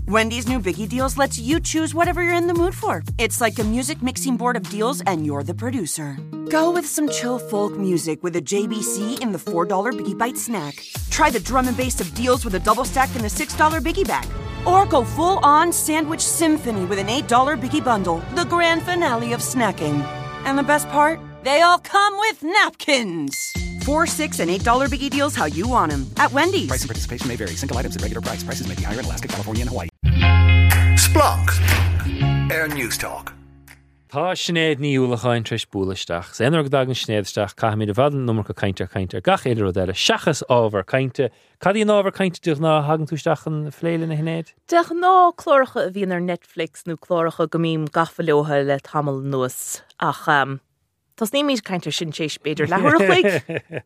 Wendy's new Biggie Deals lets you choose whatever you're in the mood for. It's like a music mixing board of deals and you're the producer. Go with some chill folk music with a JBC in the $4 Biggie Bite snack. Try the drum and bass of deals with a double stack in the $6 Biggie Bag. Or go full-on sandwich symphony with an $8 Biggie Bundle, the grand finale of snacking. And the best part? They all come with napkins. $4, $6, and $8 Biggie Deals how you want them at Wendy's. Price and participation may vary. Single items at regular price. Prices may be higher in Alaska, California, and Hawaii. Splunk. Air News Talk. Tá snéad ní úlachain treis búlaisteach. Éonar go dagan snéadisteach caithimid a bhadan numar go cainte gach éidir ó deile seachas ábhar cainte. Cadí ábhar cainte dúch ná hagan túisteach an phléile na hnéad? Deach ná clóracha a bhíon ar Netflix nó clóracha go mím gafailótha le tamil nuas ach tás ní míid cainte sin sééis beidir lehuirlaigh.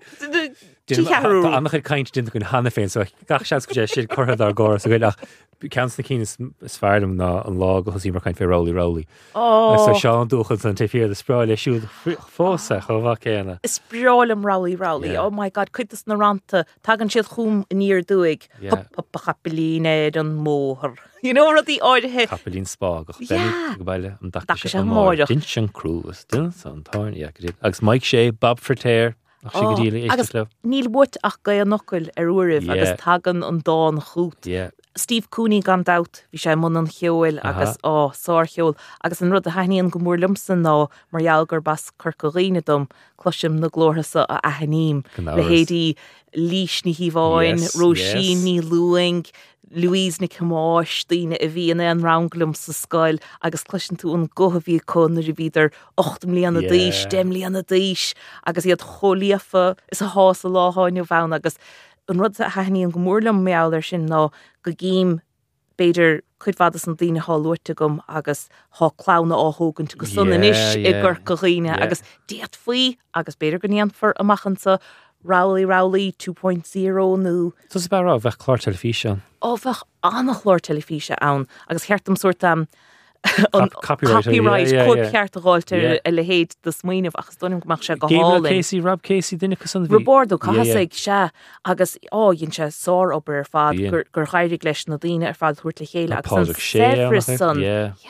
Annach chuid cainte dinta gon hana féin, so gach seans go sé siad cortha ar gáras a gcuid ach ceans na cín is fearlam ná an lá go hosí mar caint fé rólaí. So seán dúchas an taifíar a spráil siúd fósa cho bha céanna. Sprálam rálaí. Oh my god, chuitas na ranta tagan siad chum in ír dúig. Pa chapelíne an móthar. You know what the áirithe? Capelín spá go baile an dacha sé móireach. Din sin crúas, din san táin agus Mike Shea, Bob Fertair. Agus níl bút ach ga an nocail ar uirih agus tagan an dán chuút. Steve Cooney gan dat, bhí sé mun an cheoil agus sár cheoil agus an rud a haíonn go mór lumsan ná margheallgur bas curcaghine dom cloisim na glórasa a ahaníim le héadí lís ní híháin, Róisín ní luing, Louise na Camáis daoine a bhíonna an ranglum sa scoil agus cluisin tú an gohabhí con na bhíidir 8 mbliana díis, 10 mbliana díis agus iad cholíafa is a hás a láháin bhain agus an rud a haíonn go mórlam meáir sin ná go gím beidir chuidfadas an daoine háúirte gom agus há chlána áthógann go sunanis i gur goghine agus déad faoi agus beidir go níanfar amachchansa Rowley 2.0 nó. Tus is bara bheith chlár telefíse. Bheith annach chlár telefíse ann agus cheartm suirt copyright chud ceart a gáilte le héad do smaoineh agus donim goach se go hálinn. Rob Casey duine cos an bhí. Robordo casaigh se agus dhéonn se sár obair ar fad gur chairig leis na daoine ar fad thuirt le chéile agus an Severus son.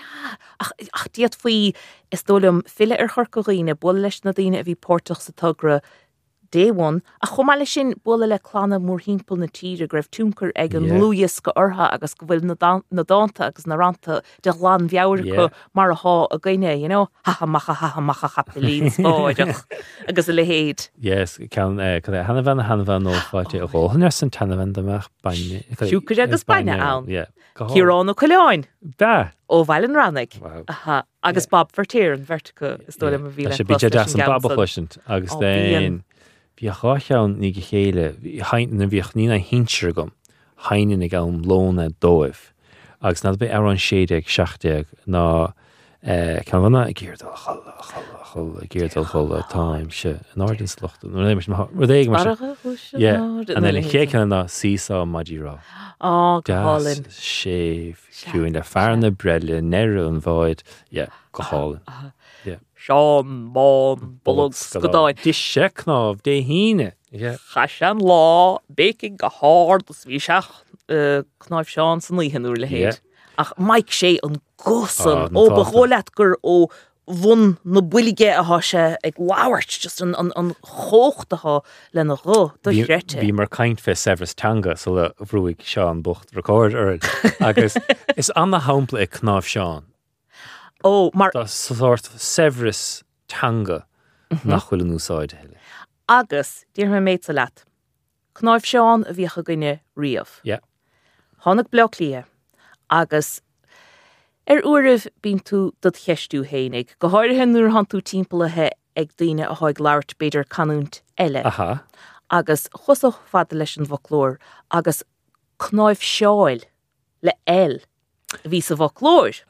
Ach diaad faoi is dólam fille ar chorcaghine bula leis na daoine a bhí pórtach sa tugra Day one, a chomáile sin bula le chlána mór hímpel na tíre greibh túmcar ag an luas go ortha agus go bhfuil na dáanta agus na ranta de lán bheabhar mar a há a gine, you know, haha macha chapelín spáideach agus a le héad. Yes, can Hanavan nófáte a ghóhann ar san Hanavan amach baine. Siúcar agus baine ann. Ciarán ó Coileáin. Da. Ó bhailen rannig. Agus Bob Fertair an vertica is dóla a bhíle. Se bíte das an Bob Flushant agus den Bhí a cháteann ní go chéile, na bhíoch ní na hinseir gom, haine ag an lóna dóibh, agus na bheith ar an séideag seachteag ná cean bhana a ggéirdal chola táim se an ardin slochtan. Rud éige mar an le chécan ná sísá maidí rá. Goálinn. Séh, ciúin le fearna breile, neire an bháid, go hálinn. Seán, bán, bulugs, godáin. Dis se knáb, dé híine. Chas an lá, béking go hard, dus bhí seach knáib seán san líhanúr le héad. Ach Mike Shea an gosan, ó bególet gur ó bhun na bulige a hase ag lauert, just an chóchtatha le na ró, do grete. Bhí mar caint fe Severus Tanga, so le bhrúig Seán bucht record agus is an na hampla ag knáb Seán. Mar Tá sort Severus Tanga nach chuil an úsáid heile. Agus, dír me méid sa leat. Knáibh Seán a bhíocha gine riamh. Tháinig bleach lia. Agus uirih bín tú dod cheistú hénig. Go háirithe nuair han tú timpplaithe ag daoine a háid labhairt beidir canúnt eile. Agus chusach fada leis an bhoclóir. Agus Knáibh Seáil le el bhí sa bhoclóir.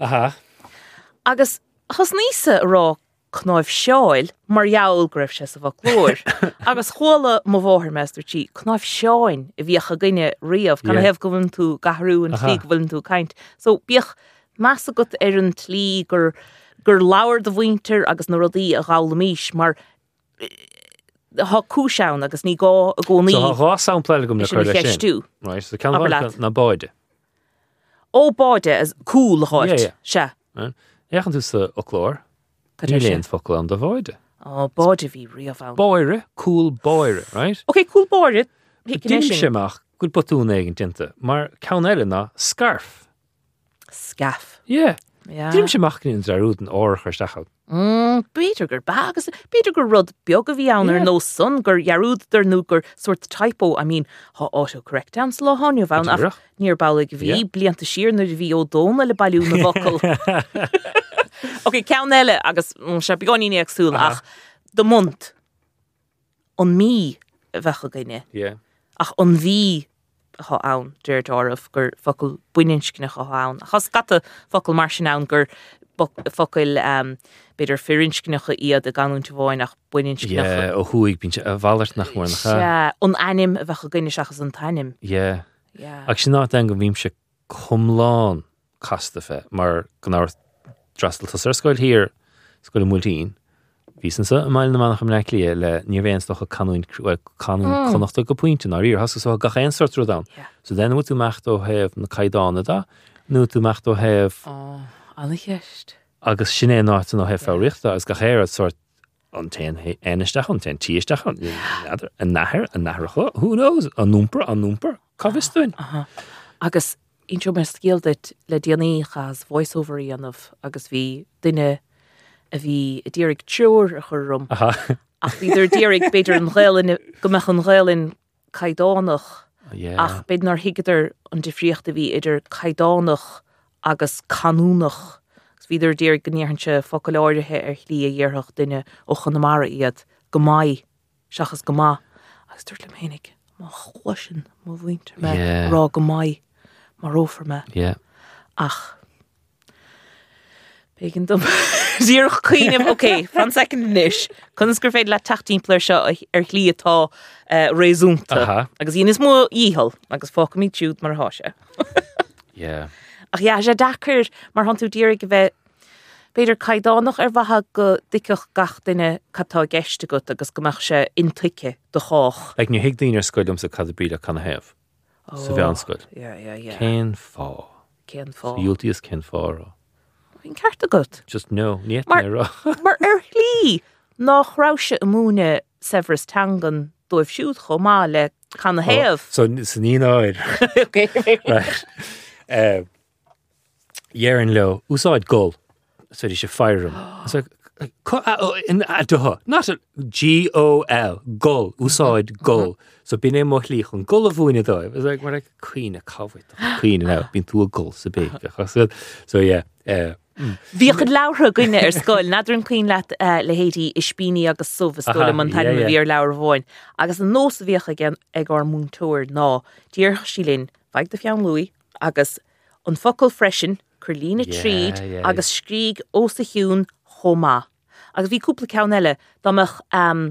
Agus chus níosa rá Knáibh Seáil mar jaall greibh sé sa bhoclóir. Agus chóla mo bhóthir meistartí Knáibh Seáin a bhíocha gine riamh gan hebh go bhain tú gahrú an tlí go bhain tú caint. So bíoch measa go ar an tlí gur labhar do bhaintear agus na rudaí a gála míis mar há cúiseán agus ní gá a gcónaí. So há sampla gom na chuir sin. Right, so ceann na báide. Ó báide is cool háilt se. Échan tú sa ochlór, ní léon focail an do bháide. Ó báide bhí riamh Bóire, cool bóire, right? Okay, cool báide. Dim semach, good botún éigen tinta, mar cawn eile na scarf. Scarf. Yeah. Dim semach nín zarúd an áir chuirstachal. Beidir gur bagus, beidir gur rud beag a bhí ann nó sun gur jarúd dar nó gur sort typo, I mean, ha autocorrect ans le hániu bhain ach níor bála go bhí blianta sír na bhí ó dóna le bailú na vocal. Okay, cawn eile agus se beganí ag súl ach de mund an mí bhecha gaine. Yeah. Ach an bhí ha ann dúirt ámh gur focail buinincinach ha ann. Achas scata focail mar sin ann gur focail beidir firincinach iad a ganúnta bháin ach buinincinach. Yeah, ó thuig bín a bhallart nach mór nach. Yeah, an anim a bhecha gaine seachas an tainim. Yeah. Ach sin ná an go bhím se cumláán casta fe, mar gan áir drastaltas ar scoil hir, scoil múltíín. Vísansa a mail na manach am leiclia le ní bhéonstocha canún chonachta go pointin ar ír, hasgus ó gach ein sort rudan. So then tú mecht ó heh na caidána da, nó tú mecht ó heh Anna cheist. agus sin é náit an ó heh fárichta, agus gach éir sort an ten éineisteach, an ten tíisteach, an nahar, who knows, an númper, cavistuin. Agus intro mar scéaldait le déanaí chas voice-over anmh agus bhí duine a bhí dírig trúr a chur rum. Ach bhíidir dírig beidir an ghailin gomach an ghailin caidánach. Ach beidir hiigeidir an difriocht a bhí idir caidánach agus canúnach. Bhíidir dírig gníorhanse focail áirithe ar chlí a dhearthach duine ó Chonamara iad go maith seachas go maith. Agus dúirt le hénig má chluisin má bhaintear me rá go maith mar ófar me. Ach Bégin dom. Díoch cuiinem, okay, fan second nish. Cunas gur féid le tachtímplar seo ar chlí atá réúnta. Agus íon is mó íhal, agus fáca mí tiúd mar háise. Ach ja, sé dachar mar han tú dírig go bheith beidir caidánach ar bhatha go dicach gach duine catá geiste go agus gomach sé intuice do chách. Ag ní hiag daoine ar scoilm sa cad bríle canna heh. Sa bhean scoil. Cén fá. Cén fá. Iúltaí is cén fá rá. Bhín ceart a gut. Just no, niet meer rá. Mar ar chlí nach rause a múne Severus Tangan dóibh siúd chomh má le canna heh. So sa ní áid. Okay. Right. Yerin lo, úsáid gol. So sé fearm. So in aduha, not a G-O-L, gol, úsáid gol. So bin é mo lích an gol a bhúine dó. It was like mar queen a covet. Queen now, bin tú a gol sa bé. So yeah. Bhí chud leabhra gine ar scoil, nadidir an cuoin le héadí ispíní agus sumh scoil man taine bhí ar leabhar bháin. Agus an nós a bhíocha ag ar múntóir ná, dír sí linn, feig de fiann luí, agus an focail freisin, curlína tríd, agus scríg ó sa hiún chomá. Agus bhí cúpla ceann eile, dámach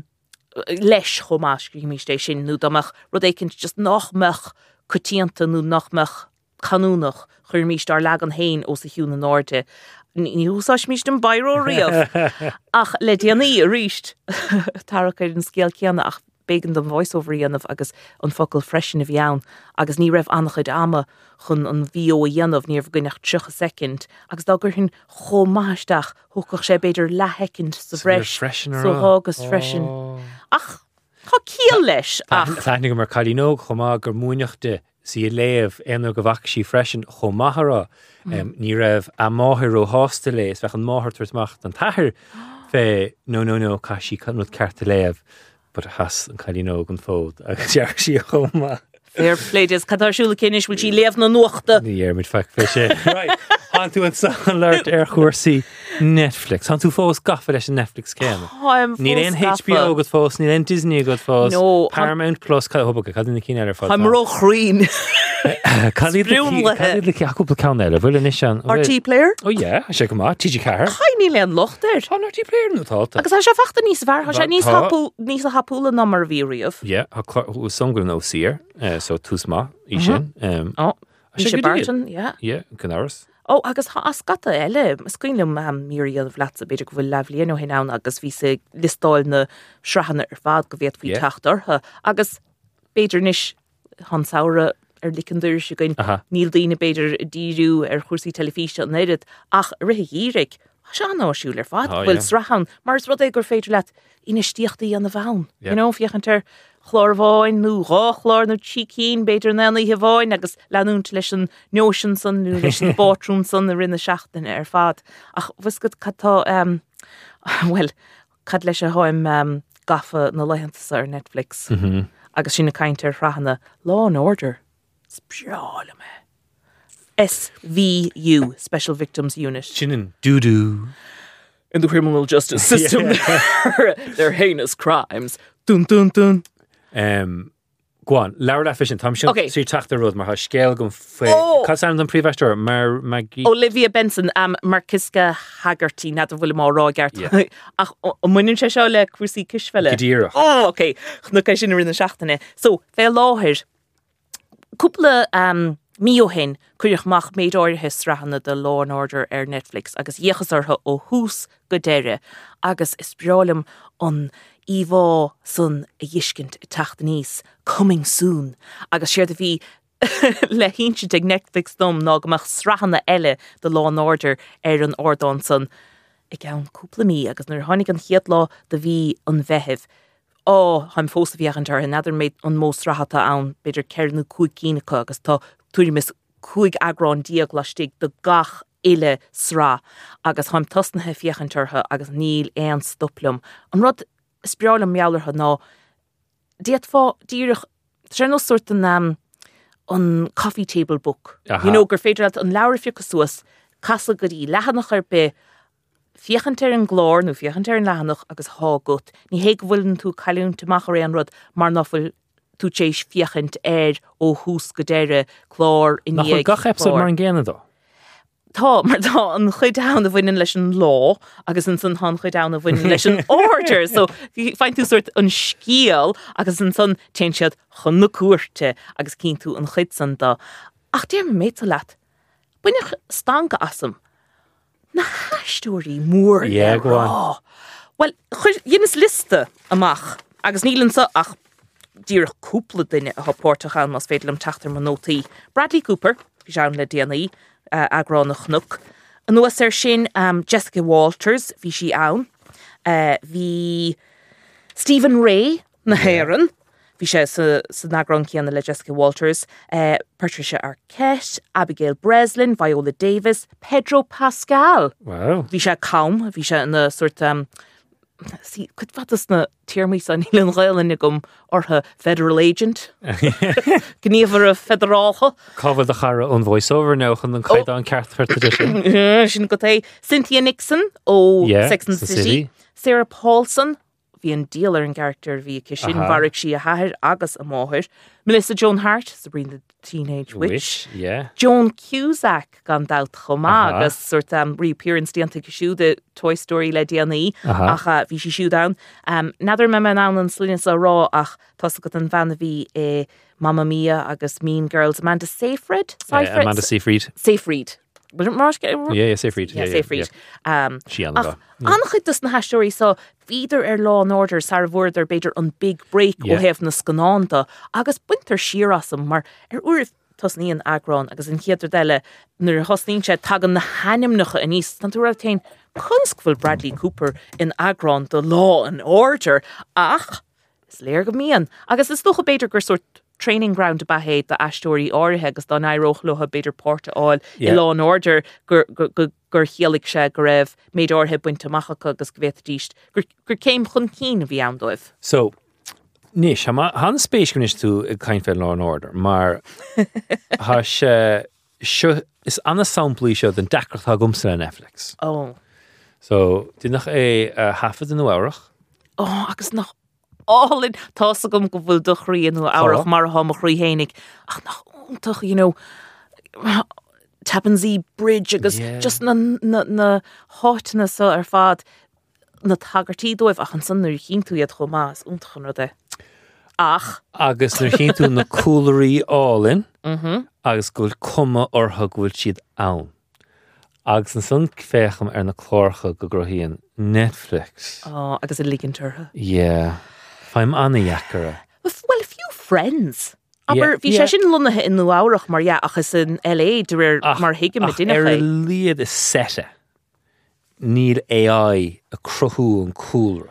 leis chomá scríg mí sin, nó dámach rud écinnt just nachmach cutíanta nó nachmach canúnach chur míist ar legan hain ó sa hiún an áirte. Ní húsáis míist an bairó riamh. Ach le déanaí a ríist. Tarach ar an scéal ceanna ach bégan don voice-over anmh agus an focail freisin a bhí ann. Agus ní raibh annachchuid ama chun an bhío a dhéanamh níor bhgainach 3 second. Agus dá gur hin chomáisteach thugach sé beidir lethecint sa bhreis. So hágus freisin. Ach, chá cíal leis. Tánig mar cadínóg chomá gur múneachta si léamh éanú go bhac sí freisin chomahara. Ní raibh a máthir ó hásta léis, bheith an máthir tuairtmacht an tathir fé no, cá sí canúd cearta léamh, but has an cadínóg an fód, agus dearc sí chomá. Fair play, is cadarsúla cinis bhfuil sí léamh na nuachta. Ní dhéarmid feic fé sé. Right, han tú an san leirt ar chuirsaí Netflix. Han tú fós gafa leis an Netflix céanna. Ní éon HBO go fós, ní éon Disney go fós. No. Paramount Plus, hobacha, cadína cín ar fád. I'm ro chrín. Cadíad le ceachúpla ceann eile, bhfuil inis an. RT player? Oh yeah, sé go má, TG Carr. Chaí leon lochtar. Tá RT player nó táta. Agus sé fachta níos bhar, sé níos a hapúla ná mar bhíríomh. Yeah, songul nó sír, so tús má, í sin. Sé Barton, yeah. Yeah, Canaris. Oh, agus ascata eile, scuinlim míríad bhleat a beidir go bhfuil lehlíon ó hinán agus bhí sé listáil na srehanna ar fad go bhéad faoi tacht ortha. Agus beidir níos han saora licandir se goin níl daoine beidir díú chusaí telefíe an éidir ach rithe híric sean áisiúil fad bhfuil srahan mars rud é gur féidir leat ina stíochtaí an na bhain. Fiochantar chlórháin nó ráchlár nó tícín beidir naí a bháin agus leanúnt leis an neosin san nó leis an bátrún san na rinne seachtain fad ach bhuiscad chattá well cad leis a háim gafa na leihantas ar Netflix agus sinna caiintear rahanna Law and Order spiála me SVU Special Victims Unit Sinnin doo-doo in the criminal justice system their heinous crimes dun dun dun Gwan, Laura efficient Tom sin sí tachta rud mar ha scéal gom fé Cas an príomhheistir mar Olivia Benson Marciska Haggerty na bhfuil má rágart ach muinn sé seo le cuasaí cisfeile Gidíire okay na cai sin rinne seachtainna so fé láthir cúpla míohin chuireachmach méid áirithe srahanna de Law and Order ar Netflix agus dhéchasartha ó hús go deire agus is breálam an Íbhá sun a dhiiscint teachta níos coming soon agus séir a bhí le hínse ag Netflix dom ná goach srahanna eile de Law and Order ar an ordán san ag ann cúpla mí agus nuair tháinig an chiad lá de bhí an bheitheh haim fósta bhíochantar an nadidir méid an mó srahatha ann beidir ceirnú cúig cínacha agus tá tuairis cúig agrán diaglastig de gach ile srá agus haim tasnathe fiochantartha agus níl éon stoplum an rud spirálam meallartha ná díad fá díirich sé nó suirt an coffee table book gur féidir an leabhar fiocha suas casa goí lehanach ar be fiochantar an glór nó fiochantar an lehanach agus hágut ní héag bhfuiln tú caiún teach ré an rud mar nófuil tú tééis fiochant ó hús go deire chlár in gach mar an ggéanana dó Tá mar tá an chuidána bhainein leis an lá agus an san chuidána bhainein leis an order so fein tú suirt an scíal agus an san teisiad chunna cuairte agus cín tú an chuid san dá ach déir méid leat buine stanga asam na haistúirí mór rá well dhéanas liste amach agus nílann sa ach dír cúpla duine a hapórtachan mas féidirlam teachtar man nótaí Bradley Cooper bhí sean le DNA agránach nuc. An nuas sin Jessica Walters bhí si ann. Bhí Stephen Ray na héireann. Bhí sé sa nagrán céanna le Jessica Walters. Patricia Arquette, Abigail Breslin, Viola Davis, Pedro Pascal. Wow. Bhí sé calm. Bhí sé na sort chud fatas na tíirmí san hílan réileanna gom ortha federal agent. Gníomhar a federálcha. Cábhad a chara an voiceover náchan an chuid an ceartthar tradition. Sin go é Cynthia Nixon ó Sex and the City. Sarah Paulson, bhí an dealer an character bhí sin bharigh si a hathir agus a máthir. Melissa Joan Hart, Sabrina the Teenage Witch. Joan Cusack gan dalt chomá agus sort reappearance dianta siú de Toy Story le DNA ach bhí si siú down. Nadidir me an an slínas a rá ach tá go an bhena bhí Mamma Mia agus Mean Girls Amanda Seyfried. Amanda Seyfried. Seyfried. Seyfried. Seyfried. Sí an bh. Anchuid na haistóí so víidir Law and Order sar bhór beidir an big break ó heh na scanánta agus buintar siarasam mar uirih tosníon agrán agus an chiaidir deile nuair hosnín sé tagan na hanimnacha a níos tan tú raibh chunscfuil Bradley Cooper in agrán de Law and Order ach is léir go mííon agus is stocha beidir gur sort training ground bahéid de astóí áirithe agus don éireochlótha beidir pórta áil i Law and Order gur chéalaigh sé go raibh méid orthe buinte machacha agus go bhéit díist gur céim chun cín a bhí andóibh. So níos han spéis gonis tú ag caiin fé Law and Order mar há sé is anna samplaí seo den decrtha gomsa na Netflix. So dí nach hafad an uárach? Agus nach álinn tása gom go bhfuil do chríonú áireach mar a háma chríhénig ach nach úntach Tappan Zee Bridge agus just na háitna sa ar fad na tagartí dóibh ach an san nuair chin tú iad chomás úntachan rud ach agus nuair chin tú na coolairí álinn agus gúil cuma ortha gúil siad ann agus an san fécham ar na chlárcha go grohíonn Netflix agus a lígintartha Fáim anna dhechara well a few friends Aber bhí sé sin lunathe in nuárach mar achas in LA de mar hiige me duine liad is sete. Níl AI a cruthú an cúlra.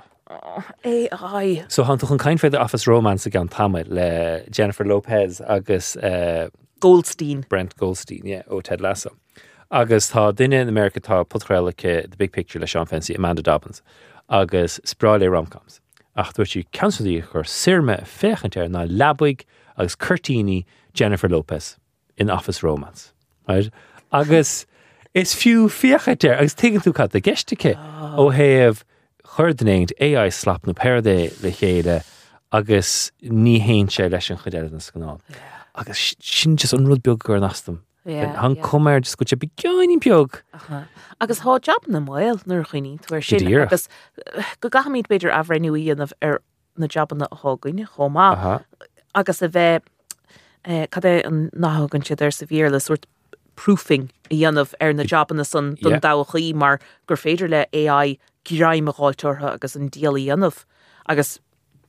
AI. So hantuch an kain féidir Office Romance a gan tamid le Jennifer Lopez agus Goldstein. Brent Goldstein, yeah, ó Ted Lasso. Agus tá duine in America tá putchréalacha The Big Picture le Sean Fancy, Amanda Dobbins, agus spráile romcoms. Ach dúirt si cancelí chur sirme féchantéir na labig agus Curtini Jennifer Lopez in Office Romance. Right? Agus is fiú féchantéir agus tegan tú cat a geisteige ó héamh chuirdanéint AI slap na perde le chéile agus ní héin sé leis an chuidead na scanáil. Agus sin just an rud beag gur nastam. Han cumir just go te begáiní beag. Agus há job na mhail nuair chuoine tuair sin agus go gahamíd beidir ahra nuíanamh na joban na hágaine chomá agus a bheith cad é an náhagann siad ar sa bhír le suirt proofing a dhéanamh na joban na san don dáchaí mar gur féidir le AI giraim a gáilteartha agus an díal dhéanamh agus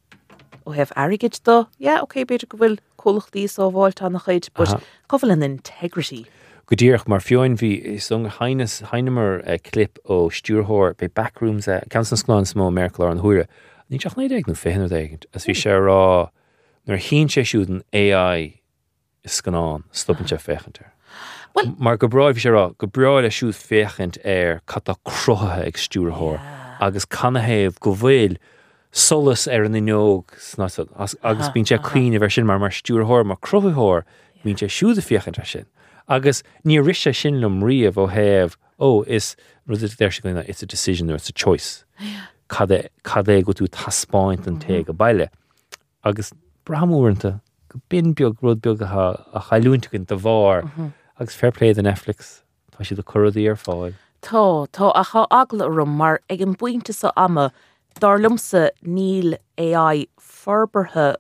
ó heh airigid do, okay, beidir go bhfuil cólachtaí ó bháiltá nach chuid, but cofuil an integrity. Go dtíoch mar fioin bhí is an heinemar clip ó stúrthóir be backrooms Council Sláán smó Merkel an thuire. Ní teach naid ag nó féhinna éigent, as bhí sé rá nar hín sé siúdan AI is scanán slupin sé féchantar. Mar go bráid bhí sé rá, go bráid a siúd féchant cat a crutha ag stúrthóir agus canahéamh go bhfuil solas an inóg agus bín sé cuioine bhar sin mar stúrthóir mar cruthathóir bín sé siúd a féchantar sin. Agus ní rise sin lom riamh ó héamh is rud there sin it's a decision or it's a choice. Cad é go tú taspáint an te go baile. Agus bramúanta go bin beag rud beag a chailúntaigh de bhar agus fair play the Netflix. Tá si do choradí ar fáil. Tá a cha agla rom mar ag an buinte sa ama dar lumsa níl AI forbartha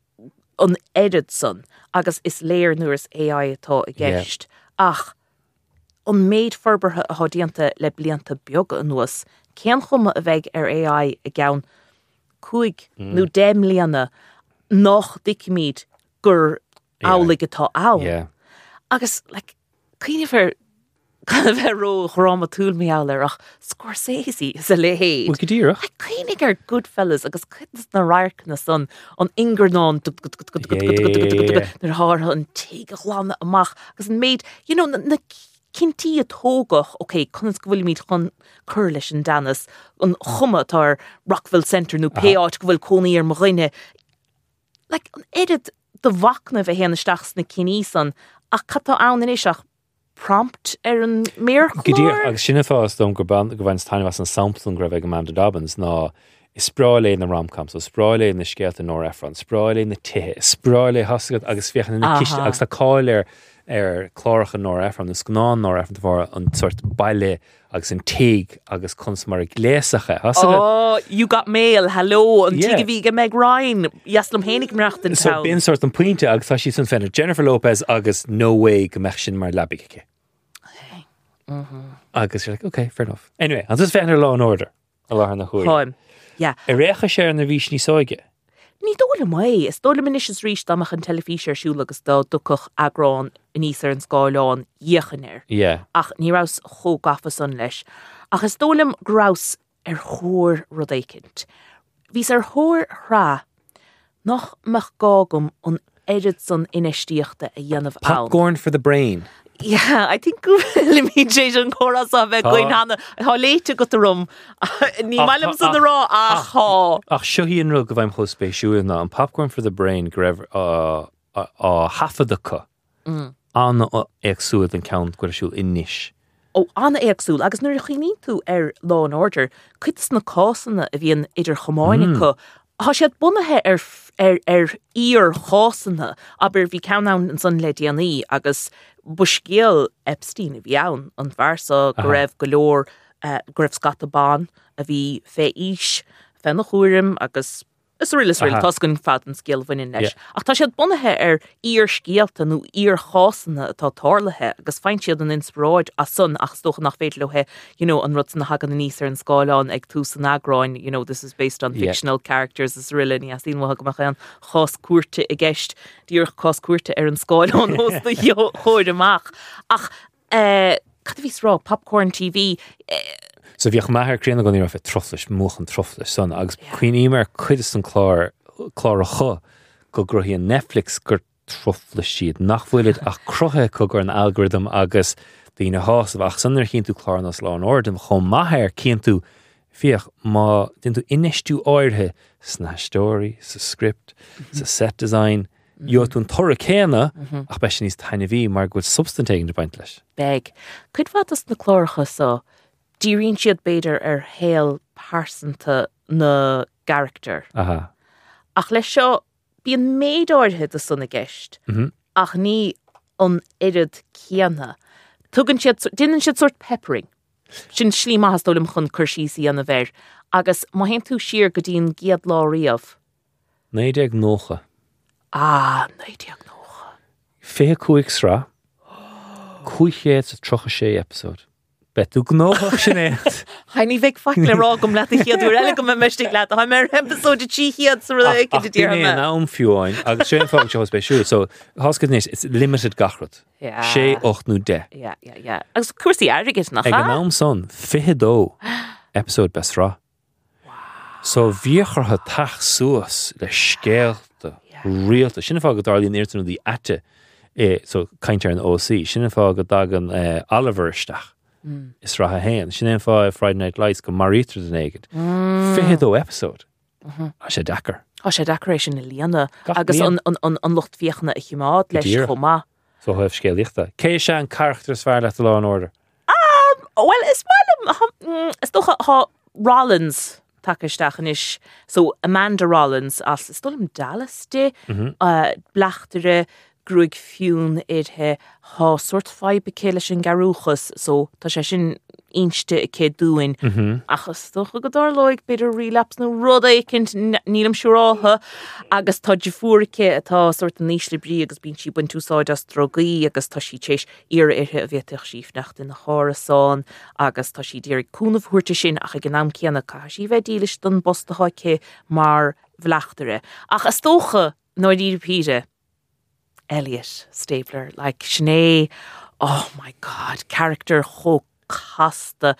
an edit son agus is léir nuair AI atá a gceist. Ach, an méid forbartha a hádianta le blianta beag an nuas, cean chuma a bheith ar AI a gceann 5 nó 10 mbliana nach dicimíd gur álaigh atá áil. Agus, cíine fear kind of ró chráma túl mí áil ach Scorsese is a léhéid. Go dtíire? Cínig ar Goodfellas agus chuidas na rairc na son an ingernán nar hátha an teige chlána amach agus an méid, na cintí a tógach, chunas go bhfuil míid chun cur leis an danas an chuma tar Rockville Centre nó péáit go bhfuil cónaí ar moghine. An edit de bhacna bheith héana isteach na ciní san ach chattá ann in éiseach prompt an méarchlór? Gidír, agus sinna fás dom go bhain taine was an sampling go bheith Amanda Dobbins ná is spráile na romcom, so spráile na scealta Nora Ephron, spráile na tithe, spráile hasagad agus fiechan na ciste, agus tá cáil ar chláracha Nora Ephron, na scanán Nora Ephron bhar an sort baile agus an teig agus cons mar gléasacha. You got mail, hello, an teig bhí go Meg Ryan, jaslam hénig mreacht an so bíon sort an puinte agus tá sí san fenner Jennifer Lopez agus no way go meach sin mar labigige. Agus you're like, okay, fair enough. Anyway, an is fenner Law and Order a láthar na chuair. Yeah. I récha sé na bhís ní sóige. Ní dóla mai, is dóla min is rís damach an telefísir siúla agus dá ducach agrán in ísar an scáileán dhéchanéir. Yeah. Ach ní rás chó gafa san leis. Ach is dólam grás ar chóir rudéicint. Vís ar chóir rá nach mach gágum an edit san inistíochta a dhéanamh ann. Popcorn for the brain. Yeah, I think limí Jason choras a bheith goin hanna há léite go rom ní mailim san rá ach seohíon rug go bhaim chóspéisiú ná an Popcorn for the Brain go raibh hafadacha anna éagsúil an count go siúil inis. Anna éagsúil agus nuair chiní tú ar Law and Order chuitas na cásanna a bhíon idir chomáinnicha Tá siad bunathe ar ír chásanna aber bhí ceann an san le déanaí agus buscéal Epstein a bhí ann an bharsa go raibh go leor go raibh scata bán a bhí fé ís fé nach chuirim agus Is rilis toscan fatan skill bhain leis. Ach tá siad bunathe ír scialta nó ír chásanna atá tálathe agus fein siad an inspiráid a son ach stocha nach féitlothe, an rud na hagan na níos ar an scáileán ag tú san agráin, this is based on fictional characters is rilin ní as tín hagamach an chás cuairte I gceist, dír chás cuairte ar an scáileán hos na hóir amach. Ach, cad bhís rá, Popcorn TV, So bhíoch maithir críanna go níor fé troflis, móchan troflis son, agus cuioin ímar chuidir san chlár a chu go gruthaí an Netflix gur troflis siad nach bhfuilid ach cruthe go gur an algorithm agus daoine hásamh ach sanar cín tú chlár nas lá an ordm chun maithir cín tú fíoch má din tú inistú áirthe sna story, sa script, sa set design, Jo tún torra céna ach beis níos taine bhí mar go substantéign de baint leis. Beg. Cud fatas na chlóracha sa díríonn siad beidir ar héal pásanta na character. Ach leis seo bíon méid áirthe a sanna gceist ach ní an irid céanna. Tugann siad sort peppering. Sin slí maithastólim chun chuirsíí an a bhéir agus má hen tú siar go dtíon giad lá riamh. 90 90 Fé cuaig sra, cuichéad sa trocha sé episód. Betú gnóach sin éit. Hainní bheith faic le rá gom leat a chiadú eile go me meistigh leat a ha mar episód tí chiad sa rud ag dtíar me. Ach nám fiúáin agus sé fág se be siú, so hoscad níos it's limited gachrod. Sé 8 nó 10. Ja. Agus cuasaí airigid nach. Ag an nám son 22 episód bes rá. So bhíochartha tach suas le scéalta rialta. Sinna fág go darlíonn irtanú dí ate so caintear an OC. Sinna fág go dagan Oliver isteach. Is ratha hain. Sinna fág Friday Night Lights go marítar den éigid. 22 episód. A sé dakar. A sé dakar sin na líana. Agus an lucht fiachna a chimád leis chomá. So haibh scéalaíochta. Cé sé an charachtar sfear le Law and Order? Well, is doch Rollins takeisteach is. So Amanda Rollins as stolum Dallas de blachtere grúig fiún idthe há sort feibe sin garúchas so tá sé sin inste a cé dúin achas stocha go darlóig beidir relaps nó rud écinint nílam siúrátha agus tá de fuairce atá sort an níos librí agus bín si buin túsáid as drogaí agus tá si tééis ar ithe a bhéteach sífnecht in na hárasáin agus tá si déir cúnamh thuirte sin ach ag gnám ceanna cá si bheith dílis don bostaáice mar bhlachtere. Ach as tócha nóid í píre Elliot Stabler, like Sinead, oh my God, character ho casta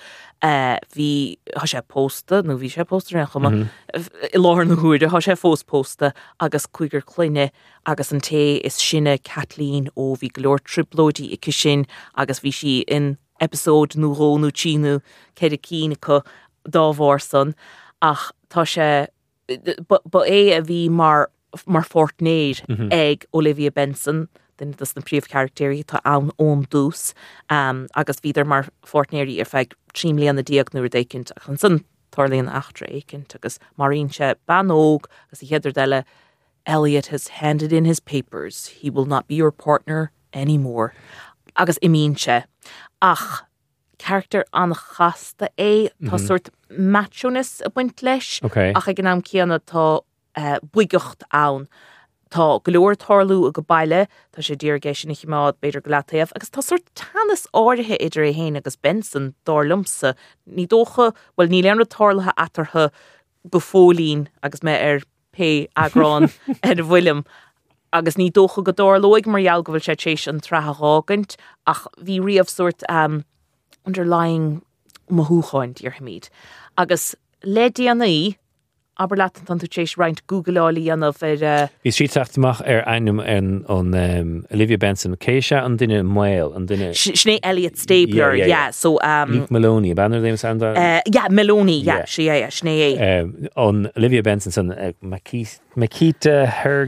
vi ha sé posta, no vi sé posta ren chuma I láhar na húide, ha sé fós posta agus cuigur cluine agus an té is sinne Kathleen ó vi glór triplódi I sin agus vi si in episode nu ró nu chinu céide cíine co dáhhar san ach tá sé ba a vi mar Fortnite ag Olivia Benson den das na príomh charactéri tá an ón dús agus víidir mar Fortnite ar feig trímlí an na diagnúir décinint ach an san tarlíon achtra écinint agus marín se banóg agus I heidir deile Elliot has handed in his papers. He will not be your partner anymore. Agus imín se ach character an chasta tá sort machonis a buint leis ach ag gnám ceanna tá buigecht ann. Tá glóir tarlú a go baile, tá sé dír sin ich mád beidir glatéamh, agus tá sort tanas áirithe idir a héin agus Benson dárlumsa. Ní dócha, well ní leanra tarlathe atartha go fólín agus me pe agrán a bhfuilm. Agus ní dócha go dárlóig mar jaall go bhfuil sé tééis an tratha rágant, ach bhí riamh sort underlying mothúcháin dír hamíd. Agus le díanaí aber laten dan tú tééis reint Googleáí anmh Bhí sí teachtamach einum an Olivia Benson Keisha an duine Mail an duine Sinead Elliot Stabler, so Luke Maloney, banner name sound Maloney, she Sinead on Olivia Benson san Makita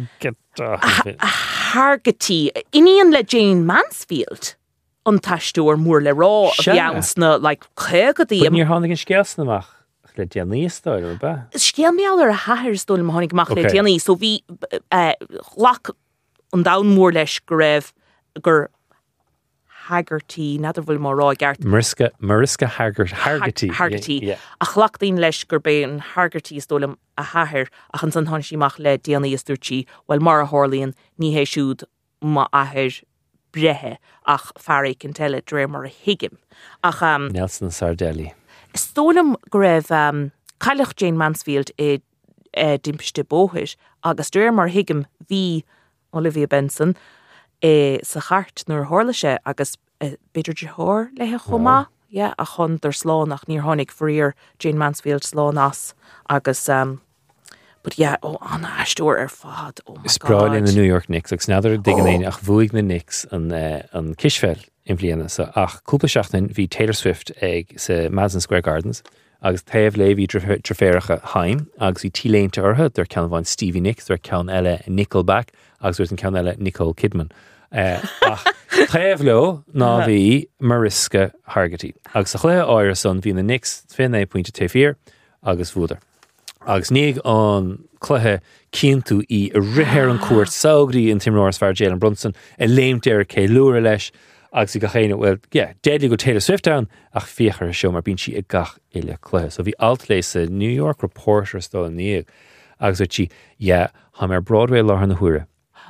Hargitty Iníon le Jane Mansfield an taistúir mór le rá a bheansna like chugadí níor tháinig an scéalsnamach le déanaí stáil ar ba? Scéal meall ar a hathir stóil má tháinig amach le déanaí, so bhí lach an dán mór leis go raibh gur Haggerty, nadidir bhfuil mar rá gart. Mariska Hargitay. Hargitay. A chlachtaín leis gur bé an Hargitay is dólam a hathir ach an san síach le déanaí is dúirtí bhfuil mar a hálíonn ní hé siúd má ahir brethe ach fearraigh an teile dréir mar a hiigim. Ach Nelson Sardelli. Is dólam go raibh Cailleach Jane Mansfield dimpiste bóthir agus dréir mar hiigim bhí Olivia Benson sa chart nuair tharla sé agus beidir de thóir lethe chomá a chun der slánach níor tháinig faoír Jane Mansfield slán as agus but Anna Ashtor fad oh my god. Spráil in the New York Knicks agus nadidir diganéin ach bhuaig na Knicks an Kisfell in bbliana so ach cúpla seachtain bhí Taylor Swift ag sa Madison Square Gardens agus taobh le bhí traféireacha haim agus bhí tílénta ortha der ceann bhain Stevie Nicks der ceann eile Nickelback agus dúirt an ceann eile Nicole Kidman ach taobh le ná bhí Mariska Hargitay agus a chléthe áir son bhí na Knicks 2.24 agus bhuadar agus níag an cluthe cinntu í a rithir an cuairt saograí an timráras fear Jalen Brunson a léimtéir cé luaire leis agus I gachéine deadly go Taylor Swift down ach fiachar seo mar bín si a gach ile cluthe. So bhí alt leis a New York Reporter stó níag agus dúirt si ha mar Broadway láthar na huaire.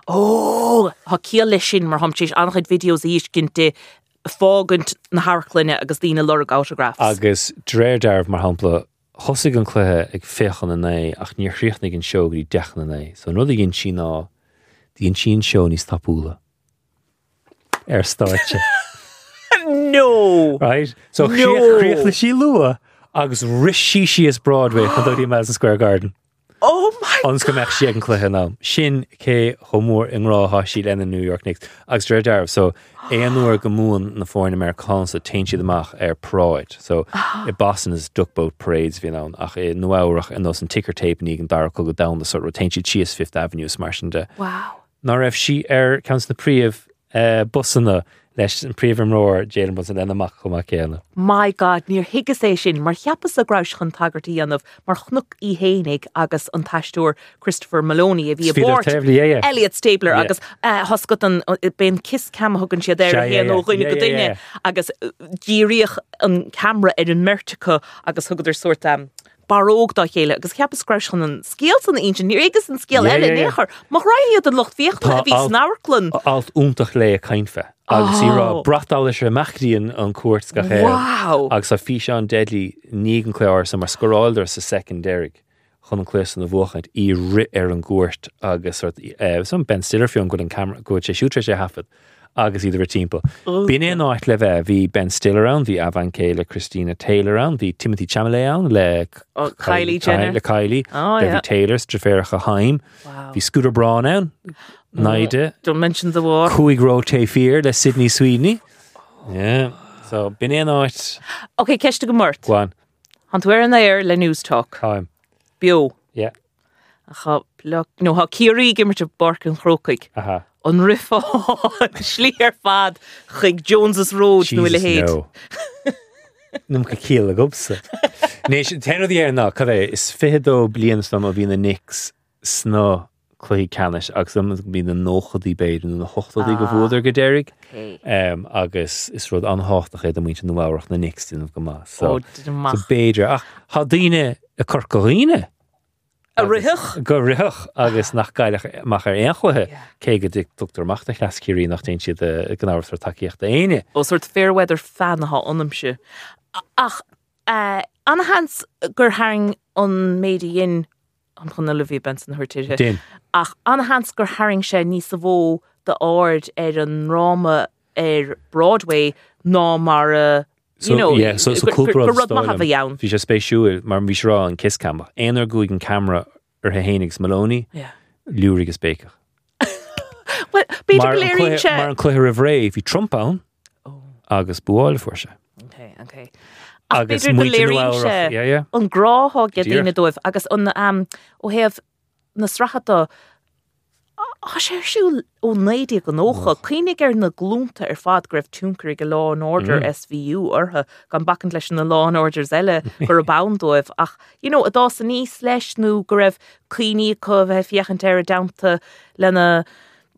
Tá cíal lei sin mar hamtíis anchaid videos íos cinnte fágant na harclaine agus dtíine lorg autographs. Agus dréir darmh mar hampla thosaigh an cluthe ag féchan na né ach níor chríochnaigh an seo gurí dechan na né. So rud a gin si ná díon sin seo níos tapúla. Stáirte. No! Right? So chríoch le sí lua agus ris si is Broadway chun dtí Madison Square Garden. Oh my god! Ons go meach si an cluthe ná. Sin cé chomór in rá sí le na New York Knicks. Agus dréir darmh so éanúair go múin na fórin Americán so tein siad amach Pride. So I Boston is duckboat parades bhí ná ach nuairach an nos an ticker tape ní an dar go down the sort of tein siad sias Fifth Avenue mar sin de. Wow. Ná raibh si counts na príomh busanna leis an príomh róir Jalen Brunson en amach chumach céanna. My God, níor higus é sin mar cheapas a gráis chun tagartí anmh mar chnuc í hénig agus an taistúir Christopher Maloney a bhí abort Elliot Stabler agus hoscut an ben kiss cam thugann siad ar héan ó ghuiine go duine agus díríoch an camera ar an mertecha agus thugad ar suirt baróg dá chéile agus ceapas gráis chun an scéal san engineer agus an scéal eile néchar mar ráíad an locht fiochtna a bhí snarclan. Alt úntach le a cainfe. Agus í rá bratáil leis machtaíon an cuairt go chéir. Wow! Agus a fí an deadly ní an cléir sa mar scoráildar sa secondary chun an cléis an bhuachaint í ri ar an cuairt agus some Ben Stiller fiún go an camera go sé siútra sé hafad agus idir a timp. Bhín é áit le bheith hí Ben Stiller an, hí Avan Kay le Christina Taylor an, hí Timothy Chalamet an le Kylie Jenner. Le Kylie. Hí Taylor straféirecha haim. Hí Scooter Braun an. Naide. Don't mention the war. Cúig ró té fír le Sydney Sweeney. Yeah. So, bin é áit. Okay, ceiste go mort. Gwan. Han tú an air le News Talk. Haim. Bio. Yeah. Ha Ciarí gimmert a bark an chrócaig. Aha. An riffáin slíar fad chuig Jones's Road nó le héad. No. Num go cíal a gobsa. Nes tenú dí ná cad is fidó blian stom a bhí na Knicks sná chluí canis agus bí na nóchadí beidir na hochtadí go bhúidir go déirigh agus is rud anthátach é do muinte nóhairach na Knicks dúnmh go más. So béidir ach há daoine a corcoíine. A rithach? Go rithach agus nach gaiilech mach éonchlathe cé go dig Dr. Machta chlascirí nach daon siad gnáirtar takeíocht aine. Ó sort fairweather fanatha onamse. Ach, anhans gur haing an méidion an chun Olivia Benson thuirtíide. Din. Ach, anhans gur haing sé níos sa bhó de áard ar an ráma ar Broadway ná mar So coolbra stoilm. Bhí sé spéisiúil mar bhí rá an kiss camera. Éonar gúig an camera ar Hénigs Maloney. Lúrigus bécach. Well, mar an cluthe a bhré hí Trump ann agus buáil fuair se. Okay. Agus muinte an gráthá ge dtíine dóibh agus an ó héamh na srachata sé siúil ó néide go nócha chuoinnig ar na glúnta ar fad greibh túncarí go Law and Order SVU ortha gan bacant leis na Law and Orders eile gur a bandóibh ach a dá san níos leis nó go raibh chuoine go bheith fiachant ar a damta lena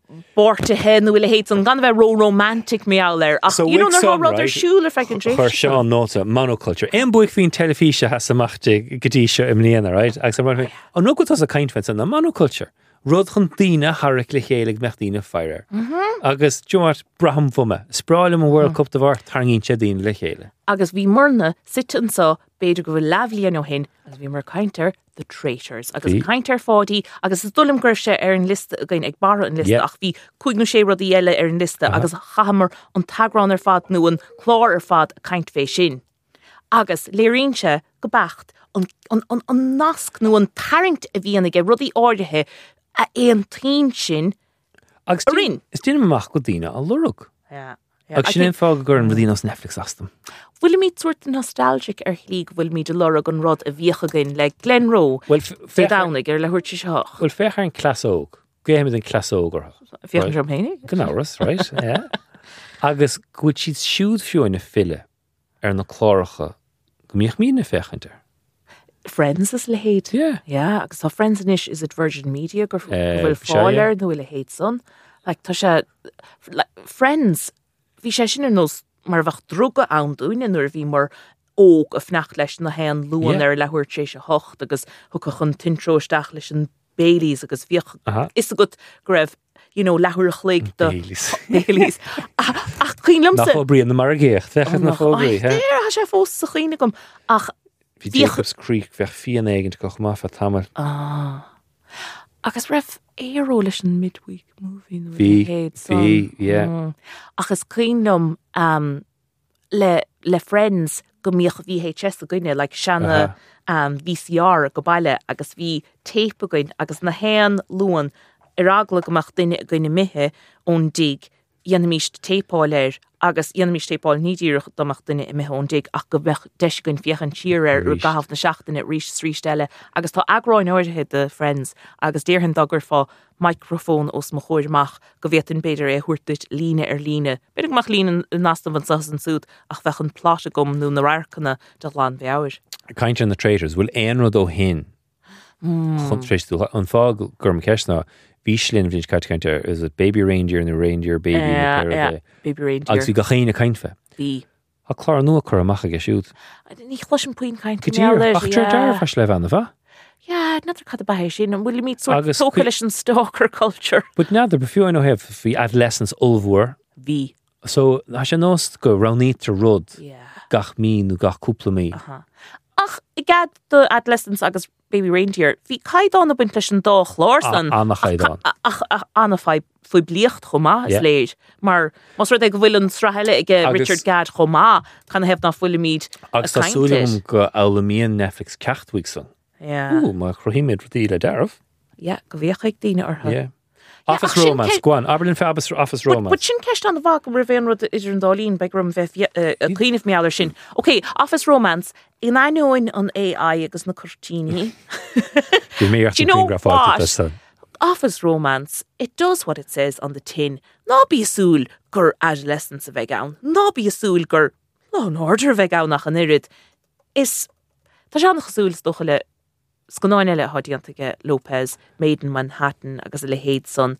Borte hen bhfuil héit an gan bheith romantic meall So you know sun, rud siúla fe an Chuir Seán nóta monoculture. Ein buig hín telefíe has amachte gotí seo imléana, right? Ag sa mar an nó go a kaintfe an na monoculture. Rud chun tíine harric le chélig mecht tíine feire. Agus Joart braham fume. Spráil am World Cup de bhar targín sé dín le chéile. Agus bhí marna sit an sa beidir go bhfuil lehlíon ó hin agus bhí mar kainter the traitors. Agus kainter fádaí agus is dulm gur sé ar an liste a gin ag bara an liste ach bhí chuig nó sé rudí eile ar an liste agus chahamar an tagrán ar fad nó an chlár ar fad a kaint fé sin. Agus léiríonse go bacht an nasc nó an taringt a bhíanana ag rudí áirithe a éon tín sin agus rin. Is tíine amach go dtíine a lurug. Agus sin fág gur an bhdínos Netflix astam. Bhfuil míid suirt nostalgic ar chlí bhfuil míid a lurug an rud a bhíochagain le Glen Rowe fé dánig ar le thuirt seach. Bhfuil fechar an clasóg. Géimiid an clasóg ar. Bhíoch an hénig? Gnáras, right? Agus gúil siad siúd fiúin na fille ar na chláracha go míoch mína fechantar. Friends is le héad. Yeah, agus tá Friends inis is it Virgin Media gur bhfuil fáilir nó le héad son. Like tá sé Friends bhí sé sin nos mar bfach droga an dúine nuair bhí mar óg a fnacht leis na hen luan ar lehuiir sé se hocht agus thucha chun tintroisteach leis an Baileys agus bhíoch is a go raibh lehuiir chléig de Baileys. Ach chuinlamsa. Nach bríon na mar géocht fechad nach fógraí. Déir a sé fós sa chuine gom ach Bhí Jacob's Creek bheith fian éigent goch mafa tamar. Agus raibh éaró leis an midweek movie. Bhí. Agus chuinlam le Friends go míoch VHS a gine, like Shanna VCR go baile agus bhí tape a gine agus na hen luan agla gomach duine a gine mithe ón dig dhéanamíist tépáil agus dhéanamíist tépáil nídíirech domach duine i mithe ón dig ach go bheith deis gon fiochan tíir ar gahabh na seachtainna rís srístelle agus tá agráin áirithe de Friends agus déirhan dagur fá microfón os mo chóirmach go bhétain beidir thuirtuit líne ar líne. Beidir mach líne nastam van sas an súd ach bheith an pláte gom nó na raircanna de lán bheáir. Caint an na traitors bhfuil éonrad ó hin. Chun tréistú an fág gurm ceisna Bíslinn bhín cainte is it Baby Reindeer and the Reindeer Baby Baby Reindeer. Agus bhí go chéine caintfe. Bhí. A chlár nua chur amach a siúd. Ní chluis an puoin caint ach deir fas le bhana bha? Yeah, nadir cad a bahéis sin an bhfuil míid tóca leis an stalker culture. But nadir befiúin ó hebh hí adolescence ulmhór. Bhí. So ná sé nás go ranítar rud gach mín nó gach cúpla mí. Ach, I gad do adolescence agus Baby Reindeer, hí caiidán a buint leis an dá chlársan. Anna caiidán. Anna fai bliocht chomá is léir. Mar mas ruid ag bhfuil an straheile ag Richard Gadd chomá can hebh ná fuil míid a agus tásúlaim go álamíon Netflix ceachthuiig san. Má chrohíimiid rutí le darmh. Go bhíoch ag daine ortha. Office Romance, go on. Aberlin for Office Romance. But sin ceist an bhag go raibh rud idir an dálín beag rum bheith clíanamh meallar sin. Okay, Office Romance, in ainoin an AI agus na cortíní. Do you know what? Office Romance, it does what it says on the tin. Ná bí súil gur adolescence a bheith ann. Ná bí súil gur Law and Order a bheith ann nach an irid. Is, tá seannach súil stocha le Sconáine le hadiantaige Lopez, Made in Manhattan agus le héad son.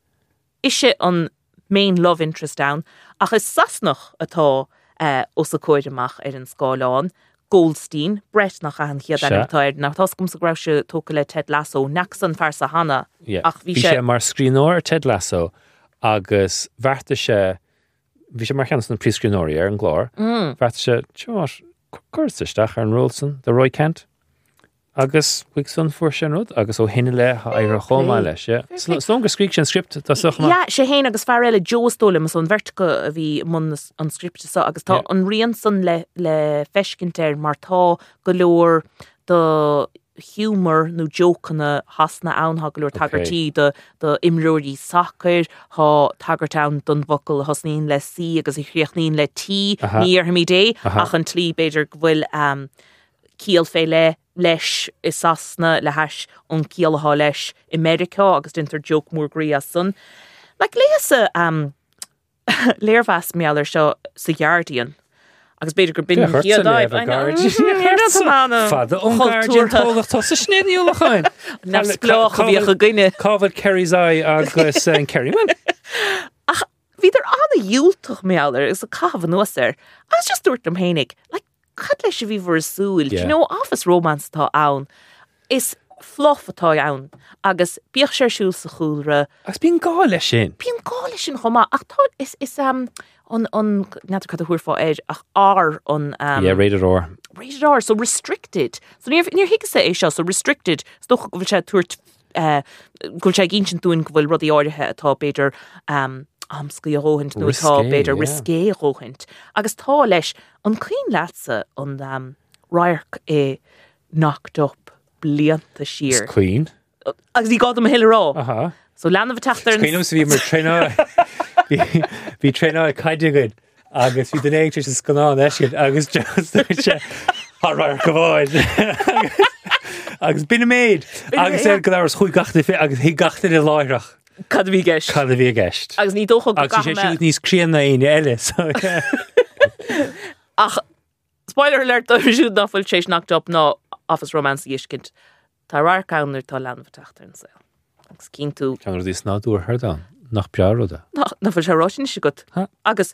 Isise an main love interest down, ach is sasnach atá os a cóid amach ar an scáláin. Goldstein, Brett nach an chiad an tair, nach tascom sa grau se tóca le Ted Lasso, naxan farsa hana. Ach bhí sé mar scríóir Ted Lasso agus bharta sé, bhí sé mar cheannas na príscríóirí ar an glár. Bharta sé, teoir, cuirtaisteach ar an Rolson, the Roy Kent. Agus bhuiig san fuair sin rud, agus ó hinine le ar a chomá leis, Slón go scríg sin script tá suchma? Ja, sé héin agus fear eile Joe Stolam son vertica a bhí mun an script sa, agus tá an rion san le feiscintéir mar tá go leor do humor nó jocanna hasna anha go leor tagartí do imróí sacr há tagartán don vocal hasnín le sí agus I chríochnín le tí níor hamí dé ach an tlí beidir bhfuil cíal fé leis is sasna le heis an cíalá leis America agus dintar joke mór grí as son. Like léasa léirhas meallar seo sa Guardian agus beidir gur bin hiadáibh. Fada an Guardian tógach tá sa snéadíolalachain. Nefs glách a bhíoch a gine. Cáfad Kerry's Eye agus Kerryman. Ach, vider anna júltach mealder is a cav an oser. I was just dúirt am hénig, like, cad leis a bhí vor súil, you know, office romance tá ann, is fluff atá ann, agus bíoch sé siúl sa chúlra. Agus bíon gá leis sin. Bíon gá leis sin chomá, ach tá is nadidir cad a húr fá éid, ach on rated R. Rated R, so restricted. So níor higus é seo, so restricted, stoch go bhfuil sé tuairt, go sé gin sin dún go bhfuil rudí áirithe atá beidir amscaí a róhaint nó atá beidir riscé a róhaint. Agus tá leis an clean lása an Rairc é knocked up blianta siar. Queen. Agus í gád am hiile rá. Aha. So leanna bh teachtar. Queen sa bhí mar tréná. Bhí tréná caide good. Agus bhí den éagtar sa scanán eiscin agus just sé Rairc go bháid. Agus bína méid. Agus go leabhar chuig gachta fé agus hí gachta i láireach. Cad a bhí geist. Cad a bhí geist. Agus ní dócha go agus sé siúd níos críanna aine eile. Ach, spoiler alert, do siúd nach bhfuil sééis knocked up ná office romance iascint. Tá Rairc annar tá leanna bh teachtar an saoil. Agus cín tú. Ceannar dí snáúr hardán nach bearróda. Na bhfuil sé rásin se go. Agus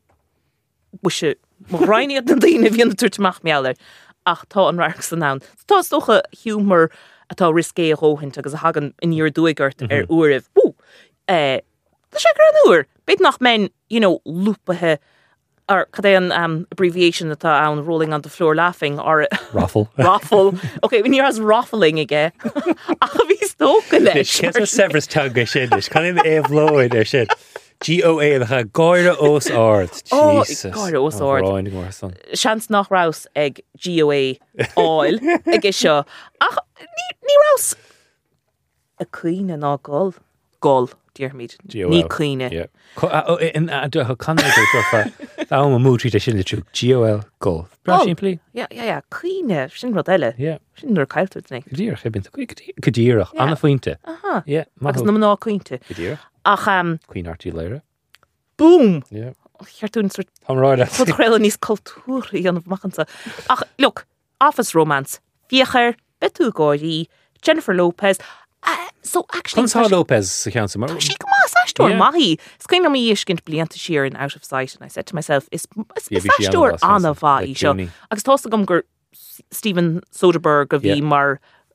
bu se mo rainíad na daoine bhíonna tuairteach meallir. Ach tá an Rairc san nán. Tá stocha humor atá riscé a róhaint agus a hagan in níor dúigart uiribh. Tá sé gur an uair. Beit nach men, lúpathe or cad é an abbreviation atá an rolling on the floor laughing or raffle. Raffle. Okay, when you're as raffling again. Ach bhí stóca leis. She's a severus tugga sin. Can in the Loyd or shit. GOA the Goira os art. Jesus. Oh, Goira os art. Chance nach raus ag GOA oil ag seo. Ach ní raus a queen ná gol. Gol. Dear meat. Ní clean. Yeah. In do Conrad that one mood treat sin the GOL goal. Brushing plea. Yeah. Clean. Sin rod eile. Yeah. Sin nur cailtut ne. Gedir heb been Gedir Anna Fuinte. Aha. Yeah. Agus na ná cuinte. Gedir. Ach Queen Artie Lyra. Boom. Yeah. Hier doen soort. I'm right. Wat grellen is cultuur aan het maken ze. Ach, look, office romance. Viecher, Betu Gordy, Jennifer Lopez. So actually, Hans Lopez account some. She come on, Sashtor Mahi. It's kind of me ishkint blianta sheer and out of sight, and I said to myself, "Is Sashtor Anna vai show?" Agus toss gum gur Steven Soderbergh of mar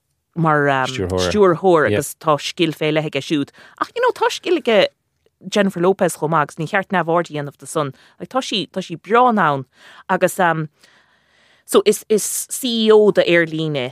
Stuart Hoare agus tá skill féile heige shoot. Ach, tá skill ge Jennifer Lopez chomags ní cheart na Guardian of the Sun. Like tá she bra naun agus so is CEO the airline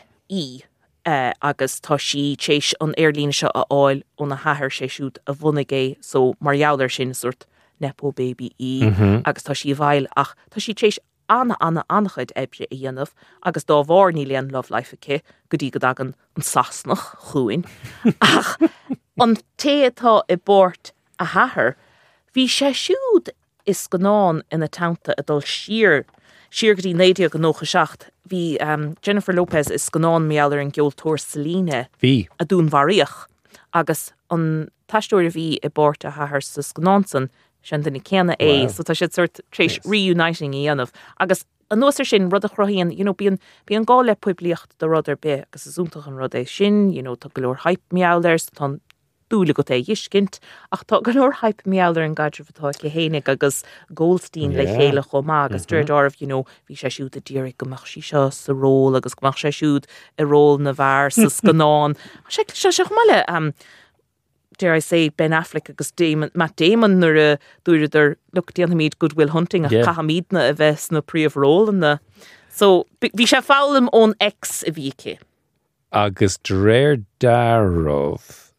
agus tá si chéis an airlíne seo a áil ón na hathair sé siút a bhunaigé so mar jouler sin sort nepo baby agus tá si bhail ach tá si chéis anchuid ebre a dhéanamh agus dá bhar ní leon Love Life aici go dtí go dagan an sasnach chuin ach an té atá I bort a hathair bhí sé siúd is gnáin ina tanta a dul siar go dtí néideag go nócha seacht hí Jennifer Lopez is gnáin meallar an geol túir Selena hí a dún bharíoch agus an taisteúir bhí I bort a hathair sa gnáinsan sin den céanna so tá sé sort tréis reuniting í anmh agus an nóir sin rud a chroíonn bí an gá le puibliocht do rudidir be agus is úntaach an rud é sin tá go leor hype meallars tá dúla go é dhiiscint ach tá go leor hype meallar an gaidir fatá go hénig agus Goldstein le chéile chomá agus dúirdormh bhí sé siúd a ddíraigh gomach sí seo sa ról agus gomach sé siúd I ról na bhar sa scanán sé chumáile dare I say Ben Affleck agus Matt Damon nur dúidir look déanana míad Good Will Hunting ach cahamídna a bheits na príomh ról na so bhí sé fálam ón ex a bhíce agus dréir daróh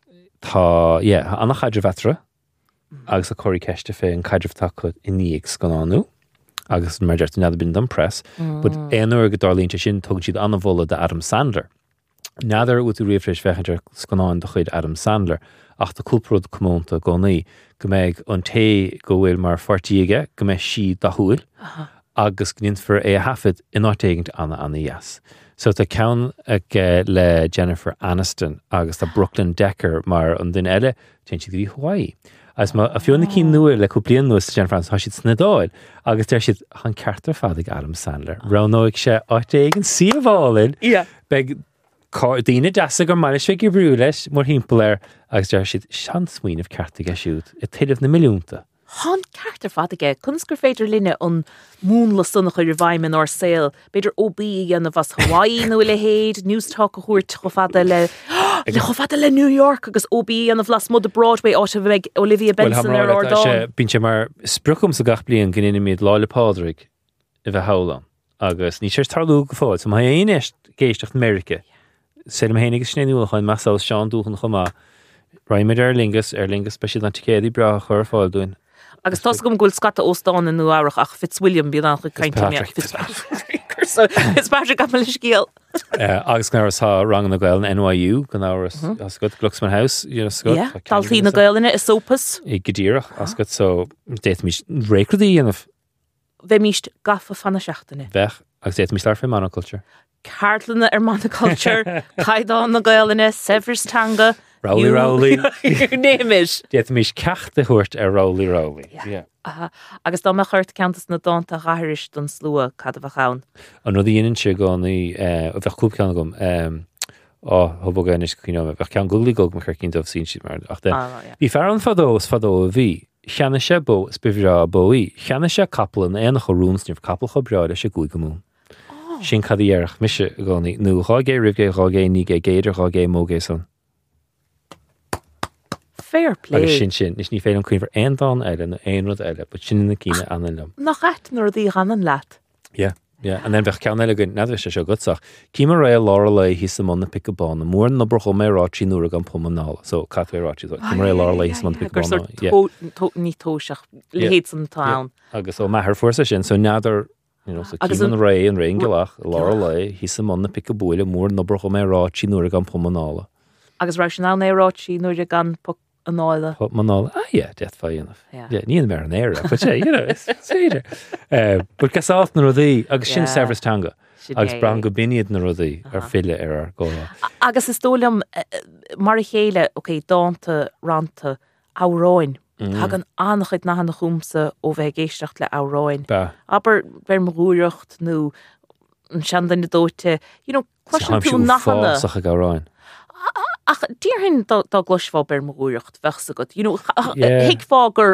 tá annach chaidir vetra agus a choirí ceiste fé an caidir tá in níag scanánú agus mar deirtu nead bin done press but éanúir go darlínte sin tug siad anna bhla de Adam Sandler Nadidir út riomhréis fechaidir scanáin do chuid Adam Sandler ach tá cúlpród cumónta gcónaí go méid an té go bhfuil mar fortíige go méid si dathúil agus gninfar é a hafid in áitéigint anna yes. So tá ceann le Jennifer Aniston agus tá Brooklyn Decker mar an duine eile te si go Hawaii. As má a fionna cí nuair le cúblion nuas Jennifer Aniston siad snadáil agus teir siad an ceartar fadig Adam Sandler. Ránóigh sé áitéigin siomhálinn beag Dína deasa gur mar sé gur brú leis mar himpelir agus deir siad sean smuoineh ceartaige siút I tíadh na milliúnta. Hán ceartar fadaige, chunsgur féidir linne an múnla sunna chuir bhaimmin or saoil, beidir OB an bhas Hawaii nó le héad, Newstalk a chuirt chofada le New York agus OB an bhlas mud a Broadway áte bheith Olivia Benson ar Ordán. Bín sé mar spruchum sa gach blion gin míad láile Pádraig I bheith hálan. Agus ní sér tarlú go fáil, so má éist géisteach America. Sé am hénig snéúil chuin meáil seán dúchan chumá. Raimid lingus speisial anticéadí bra chur fáil dúin. Agus tá gom gúil scata óstáin in nuárach ach Fitzwilliam bíad an chu caiinte Fitzpatrick am leis cíal. Agus gnáras tá rang na gail na NYU gan áras ascot Glucksman House Taltaí na gailina is sopas. I godíireach ascot so déit mís réicradaí anmh. Bheith míist gafa fanna seachtainna. Bheith agus déit mís ar monoculture. Cartlanna ar monoculture, Caidán na gailina, Severstanga. Rowley. Néimiis. Déit mís ceachta thuirt ar Rowley. Agus dá me chuirt ceantas na dáanta gairis don slua cad a bhchaun. An rud dhéanaan sé gánaí a bheith cúb ceanna gom thubaganis cíine bheith cean gulaí gog mar chuir cinnta sín siad mar ach bhí fear an fadó a bhí. Cheanna sé bó spifrá bóí. Cheanna sé caplan éana chu rúmsníomh capal chu breáide sé gúig go mún. Sin cadíarach mise gánaí nó rágé ribgé rágé nígé géidir rágé mógé son. Fair play. Agus sin, ní féile an cuimhar aondáin eile nó aonrad eile, but sin na cíine anan lem. Nach et nuair dí ganan leat. Yeah. An then bheith ceanna le nadbh sé seo gutach. Címar ré lára le hí sa mna pic bán, mór na broch mé rátí nuair an pomanála, so catfu rátí. Címar ré lára le hí sa mna pic bán. Ní tóiseach lehéad san tán. Agus ó methar fuórsa sin, so nádar so címan ré an réon gelach lára le hí sa mna pic búile mór na broch mé rátí nuair an pomanála. Agus rá sin ná rátí nuair gan an áile. Manála, death faíanamh. Níon mar an éire, but it's féidir. But gasált na rudaí, agus sin Severstanga, agus bram go biniad na rudaí ar fille ar ggóla. Agus is tólam mar chéile, dáanta ranta áráin. Tá an annachid na hanna chúmsa ó bheith géisteach le áráin. Aber ber mrúireacht nó an seandan na dóite, question tú na hanna. Fásacha gáráin. Ach, dír hyn da glosfá ber mgwyriocht fechsa god. Hic fágur,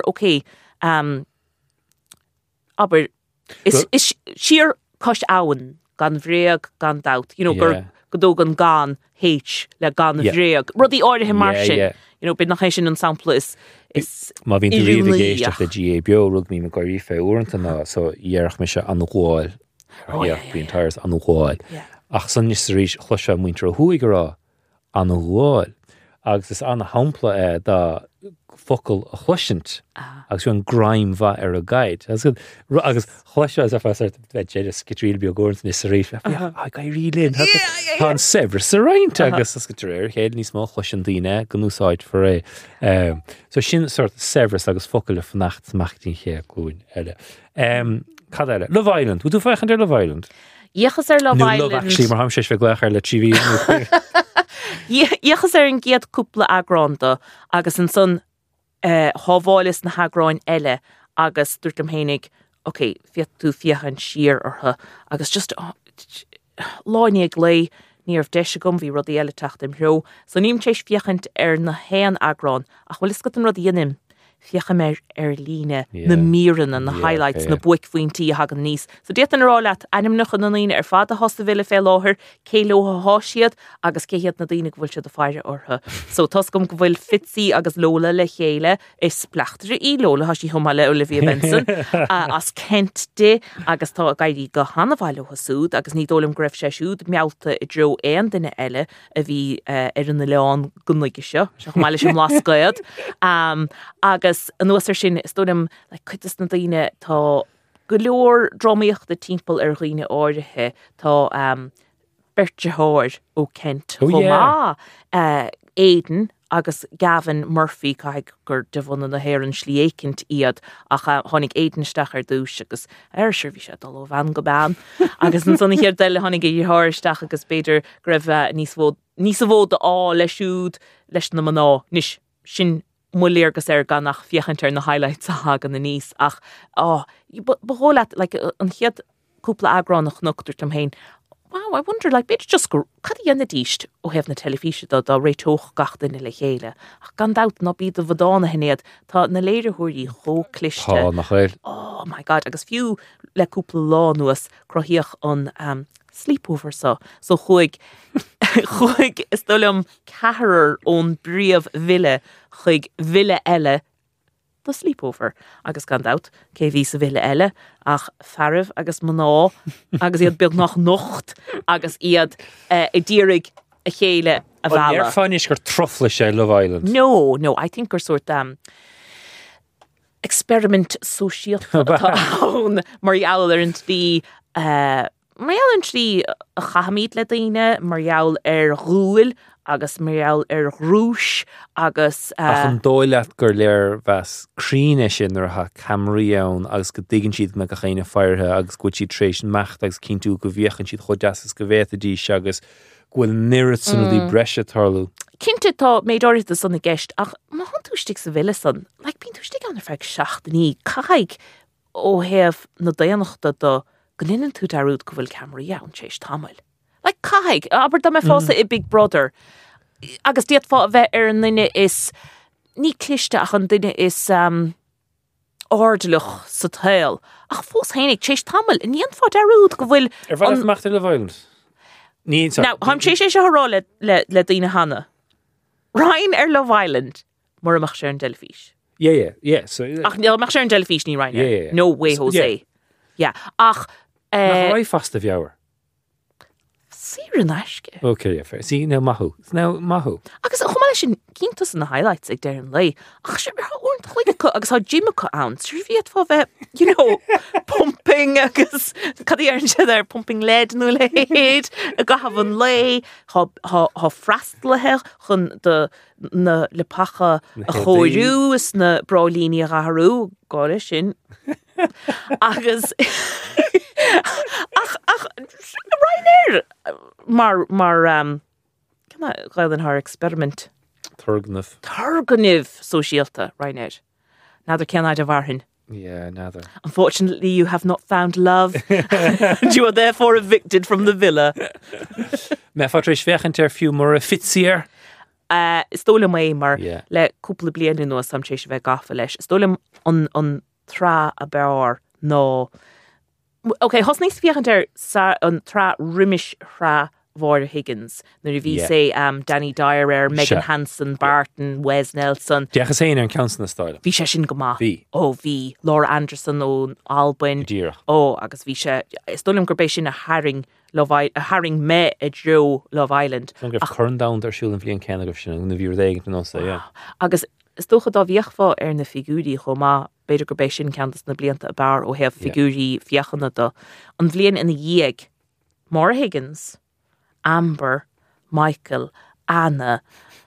aber is siar cost awan gan bhréag gan daut. Gur godó gan H le gan bhréag. Rudí áirithe mar sin. Bid nach sin an sampla is má bhín tú riomh géisteach le GA bio rug mí me goirí fé uanta ná, so dhearach me se an gháil. Bíon tires an gháil. Ach san níos rís chluise muintre thuig rá. An gháil, agus is anna hampla dá focail a chluisint, agus an graim bha ar a gaid. Agus chluise as a fásart bheith sé skitríl beagórns ní saréis. Ga rilinn, tá an sebr sa raint agus as skitréir, chéad ní smá chluisin díine go núsáid for é. So sin sort sebras agus focail a fnacht machtín ché gúin eile. Cad eile? Love Island, tú fechan ar Love Island? Iechas ar Love Island. Love actually, mar ham séis fe gleach ar le TV. Iechas ar an giad cúpla agránda, agus an son hábháilis na hagráin eile, agus dúirt am hénig, fiat tú fiachan siar ortha, agus just láinig lei níor deise gom bhí rudí eile tacht im hró, so níam téis fiachant ar na héan agrán, ach bhfuil is go an rudí inim. Fiacha mer líne na míran an na highlights na buic faointí a hagan níos. So déit an rálat anim nach an líine ar fada hosta bhile fé láthir, célóha háisiad agus céhiad na daine go bhfuil siad a fáire ortha. So tos gom go bhfuil Fitzy agus Lola le chéile is splachtar í Lola hasí thuma le Olivia Benson as Kent de agus tá gaiirí go hanna bhaile hasúd agus ní dólam greibh sé siúd mealta I dro éan duine eile a bhí ar an na leán gunnaige seo, seach máile sem lascaiad. Agus an nuasar sin stódim le cuitas na daine tá go leor dromaíocht de timppel ar riine áirithe tá Berthe Háir ó Kent chomá Aidan agus Gavin Murphy caig gur devon na héan slíécint iad ach tháinig Aidan stachar dús agus sir bhí sé dal ó bhean go ban agus an sonna hir deile tháinig I háirsteach agus beidir greibh níos a bhód á leisúd leis na maná níos sin muléirgus ar gan nach fiochantar na highlights a hagan na níos ach beholad an chiad cúpla agránach nuchtúirt am héin wow, I wonder, like, bit just go, cad I díist ó hef na telefíse da réitoch gachta na le chéile. Ach gan daut na bíd a vadána hinnéad, tá na léidir húirí chó cliste. Tá, nach chuil. Oh my God, agus fiú le cúpla lá nuas croíoch an sleepover so chuig is dulum cahar ón bríomh ville chuig ville eile the sleepover agus gan daut cé ví sa ville eile ach faribh agus maná agus iad beag nach nocht agus iad I dírig a chéile a bhela. Ar fáinnis gur trofla sé Love Island. No, I think gur sort experiment sosiálta mar jaall ar an tí Mariaal an trí a chahamíd le daine, Mariaal rúil, agus Mariaal rúis, agus... Ach an dóileat gur léir bheas críne sin ar ha camraí ann, agus go ddigann siad me go chéine feirthe, agus go siad trééis macht, agus cínú go bhíochan siad chodeas go bhéta dís, agus gfuil nirit san dí breise tarlú. Cínte tá méid áirta sanna gceist, ach má han túistigh sa bhile san, like bín túistigh an ar feag seachtaní, caig ó hef na daanachta do Glinnan tú darúd go bhfuil camera an sééis tamil. Like caig, aber da me fása I Big Brother. Agus diad fá bheith ar an duine is ní cliste ach an duine is ordalach sa tail. Ach fós hénig sééis tamil, in níon fá darúd go bhfuil... Ar bheith macht Love Island? Now, ham sééis sé hrá le daine hanna. Ryan Love Island, mar amach sé an delfís. Yeah. So, ach, amach sé an delfís ní Ryan. Yeah. No way, Jose. Yeah. Ach... Nach roi fast a bheabhar. Sir an aisce. Okay, yeah, fair. See, now mahu. Now mahu. Agus chumáile sin cíntas an na highlights ag deir an lei. Ach sé mar orint chuige agus há Jimmacha ann. Sir fiad fá bheith, pumping agus cadí ar an siad ar pumping lead nó leid a gahaf an lei há frastlathe chun na le pacha a chóirú is na brálíní a gaharú gáile sin. Agus ach Ryanair mar can I gael haar experiment Turganif sosiálta Ryanair Nadir can I varhin. Yeah, neither. Unfortunately, you have not found love. You are therefore evicted from the villa. Me fatréis fechant fiú mar a fitzier. Stóla mé mar le cúpla bliana nó sam sééis bheith gafa leis. Stóla an tra a bear nó. Okay, hos níos fiachant an tra riimiis ra Vór Higgins. Nuair bhí sé Danny Dyer Megan Hansen, Barton, Wes Nelson. Deachas é an council na stáile. Bhí sé sin go maith. Bhí Laura Anderson ó Albin. Agus bhí sé stolim gur bééis sin a haring me a dro Love Island. An gurh chun down ar siúil an bblion cena go sin na bhíor éigen an osa, yeah. Agus is tócha dá bhíochfá ar na figúrí chomh má beidir gur bééis sin ceantas na blianta a bar ó heh figúrí fiachanna do. An bblion ina dhiag Maura Higgins, Amber, Michael, Anna,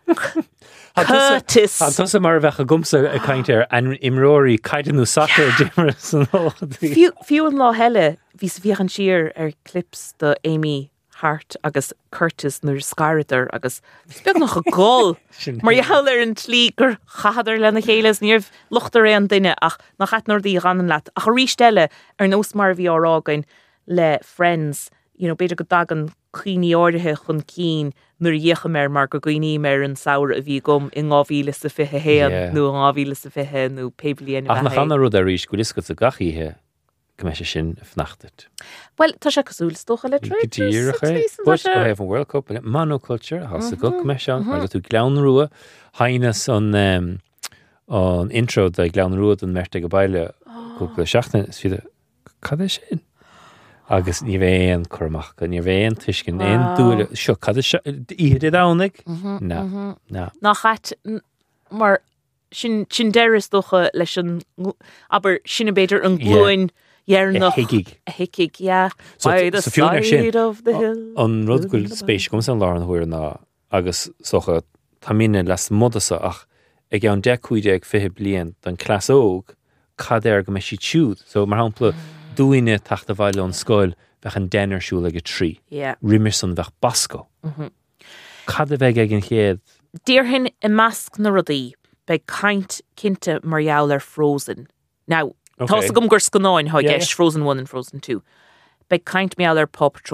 Curtis. Tá mar bheith a gumsa a caiintear an imróí caiidanú soccer dimmers an Fiú an lá heile bhí sa bhíochan siar ar clips de Amy Hart agus Curtis nuair Skyrider agus beag nach a gáil mar dheall ar an tlí gur chahadar lena chéiles níomh luchtar an duine ach nach chat nóirí ganan leat ach a rístelle ar nós mar bhí árágain le Friends beidir go dagan chuoine áirithe chun cín nuair dhécha mar go gcuoine mar an saoir a bhí gom i 2020 héan nó 2020 nó peblion ach nach anna rud a rís go isco a gachíthe go meise sin fnachtat. Well, tá sé cosúil stocha le tréid. Bush go hef an World Cup in monoculture has a go meise an mar tú gleann ruúa hainas an intro de gleann ruúd an merte go baile cúpla seachtain is fiad cad é sin. Agus ní bhéon chumach go ní bhéon tuiscin éon dúile seo cad iad dánig? No. Nach chat mar sin deiris docha leis an aber sinna beidir an glúin Yearnach a hickig, yeah. By the side of the hill. An rud gúil spéis gom san láran huair ná agus socha tamine les modasa ach ag an 10-15 blian den clas óg cad go me si siúd. So mar hampla dúine tacht a bhaile an scoil bheith an denarsúla go trí. Rimerson bheith basco. Cad a bheith ag an chéad? Díorhin I measc na rudaí be caint cinnte mar Frozen. Now, tá gom gur scanáin há gceist Frozen 1 and Frozen 2. Be caint meall Paw Patrol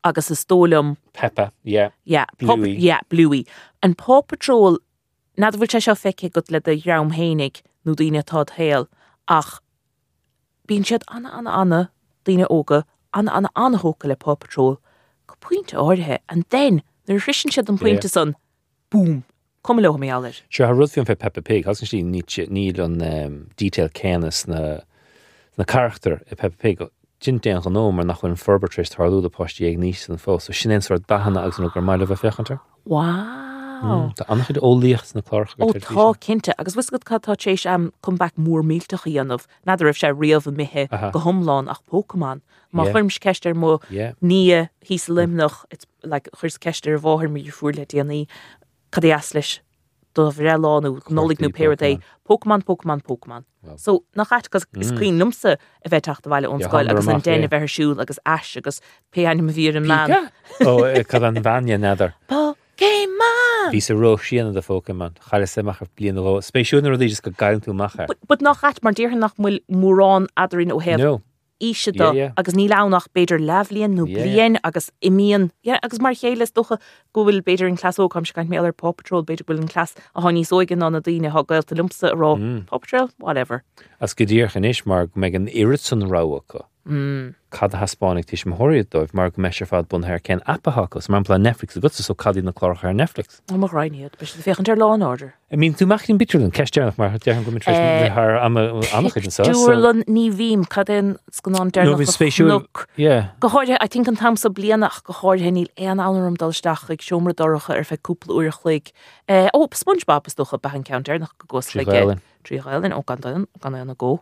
agus is tólam Peppa, yeah. Bluey. Bluey. An Paw Patrol, nad bhfuil seo feice go le de raum hénig nó daoine tá héal, ach bíonn siad anna daoine óga, anna hóca le Paw Patrol, go puinte áirithe, and then nuair frisin siad an puinte son, boom, cum le mé allir. Sure, ha rud fion fe Peppa Pig, has sí níl an detail canis na character e Peppa Pig. Jin déan gan nómar nach chuin forbertrist thar lúda postí ag níos an fós, so sin ein sort bahanana agus an gur maile bheith fechantar. Wow. Tá annach chud ólíocht na clárach. Tá cinnte, agus wisgad tá tééis come back mór mílteach dhéanamh, nadidir raibh sé riamh mithe go thomláin ach Pokémon. Má chuirm ceistir mó ní hís limnach, it's like chuirs ceistir bháthir mí fuair le déanaí cad é leis do bhreáánú nólig nó péir Pokémon. So nach chat cos is cuioin lumsa a bheith teachta bhile ón scoil agus an déine bheith siúil agus as agus peanim a bhír an man. Cad an bhaine neidir. Pokémon! Bhí sa ró síana de Pokémon. Chaile semach a blian ró. Spéisiúna rudí just go gaiim tú macha. But nach chat mar dír nach mórrán adarín ó heh. No. Íse do, agus ní lánach beidir leflíon nó blian agus imíon, agus mar chéiles docha go bhfuil beidir in clas ócam se gaint mé Paw Patrol beidir bhfuil in clas a tháiní sóigan an a daoine ha gailta lumsa a rá Paw Patrol, whatever. As go dtíor chan is mar me an iritson ráhacha. Cad a haspánig tíis mthiríad dóibh mar go meisir fad bunthir cén appachachas, mar an Netflix a gut so cadí na chlárach ar Netflix. Am mar ráiniad, bes féchan ar Law & Order. I mean, tú machtín bitúlan ceisteireach mar dearchan go mitris ar annach chuid an sa. Dúrlan ní bhím cadén scanán dearnach go háirthe, I think an tamsa blianach go háirthe níl éan anarm dalsteach ag siomra doracha ar feh cúpla uair chluig. SpongeBob is docha bechan count dearnach go gos le Tríchailin ó gan na go.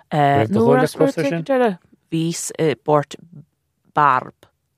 Vís bort Barb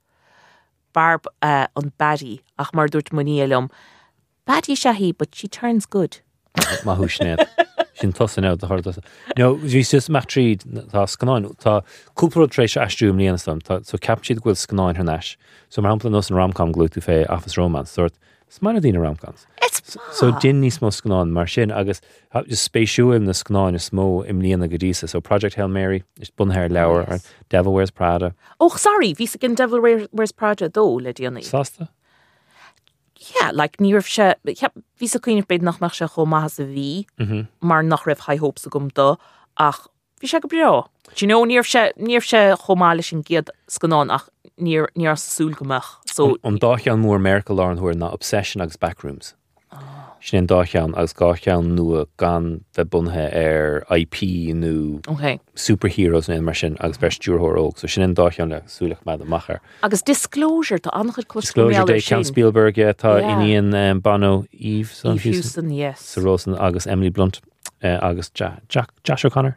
on baddie ach mar dúirt muíelum. Baddie shahí, but she turns good. Ma húsnéad. Sin tosan out the hard. No, vís just mach tríd tá scanáin. Tá cúpla trééis astrúm líanastam, so captured gwil scanáin her nash. So mar ampla nos an romcom glú tú fé Office Romance sort. Smaile dtína romcoms. So din níos mó scanáin mar sin agus just spéisiúim na scanáin is mó im líana go dísa. So Project Hail Mary is bunthir leabhar or Devil Wears Prada. Oh, sorry, vís gin Devil Wears Prada dó le díanaí. Sásta? Yeah, like níorh se vís a cuioineh beid nach se chomh maithas a bhí mar nach raibh high hopes a gom do ach bhí se go breá. Do you know, níorh se chomáile sin giad scanáin ach níor súl gomach. So an dáchean mór Merkel lá an thuair na Obsession agus Backrooms. Sin dáchean agus gáchean nua gan bheith bunthe ar IP nó superheroes na mar sin agus bres dúrthóir óg. So sin dáchean le súlach mead a machar. Agus Disclosure tá annachid Disclosure dé Count Spielberg tá iníon Bono Eve Houston, yes. So Rosen agus Emily Blunt agus Josh O'Connor.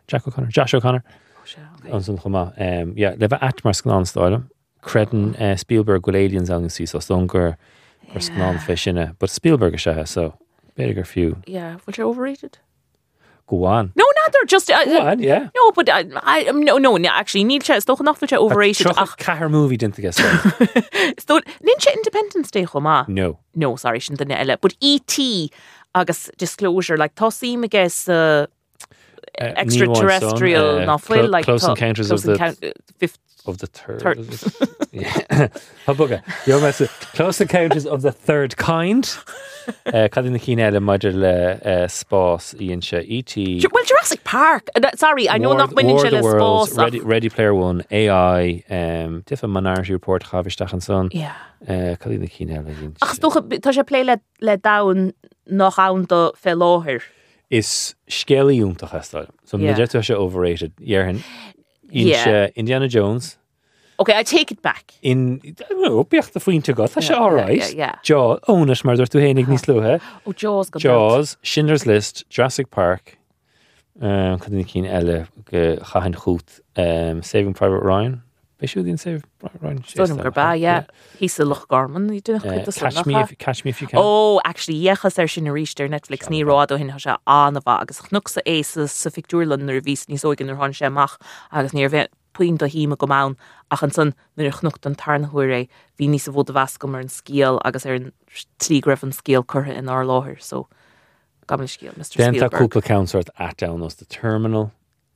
An san chumá. Le bheith atmar scanán stáilm. Credan Spielberg with aliens on see so stronger for scan fish in it, but Spielberg is so bigger few. Yeah, which are overrated. Go on. No, they're just go on, yeah. No, but no. Actually, Neil Chet is not which are overrated. Car movie didn't get so. Ninja Independence Day, homa. No, sorry, shouldn't the but E.T. Agus Disclosure like Tossim, I guess. Extraterrestrial novel like Close Encounters of the Fifth. Of the third. Yeah. Close Encounters of the Third Kind. Cadin na cíine eile maidir le spás íon se E.T. Well, Jurassic Park. Sorry, I know not winning se le spás. Ready Player One, AI, different Minority Report, Chavisteach and Son. Yeah. Cadin na cíine eile. Ach, tá sé play le dawn nach an do fé láthir. Is scéalaíúntaach estáil. So na deirtu se overrated. Dhearhan. Indiana Jones. Okay, I take it back. Bíocht a faointe go, tá sé alright. Jaws, ónas mar dúirt tú hénig níos luathe. Oh, Jaws, Schindler's List, Jurassic Park, cadin cín eile go chahan chuút, Saving Private Ryan. Béisiú dín Saving Private Ryan? Stónam gur ba, yeah. He's a Loch Garman. Catch Me If You Can. Oh, actually, yechas sin a ríiste Netflix ní rád ó hin se anamha agus chnuc sa éas sa fictúrlan nar vís níos óigen ar hon sé amach agus níor bheith puint a híime go mán ach an son nuair chnucht an tarnhuair é hí níos a bhd a bhascom ar an scéal agus ar an trí greibh an scéal curtha in ár láthir so gamla scéal Mr. Spielberg. Then tá cúpla count sort at down as The Terminal.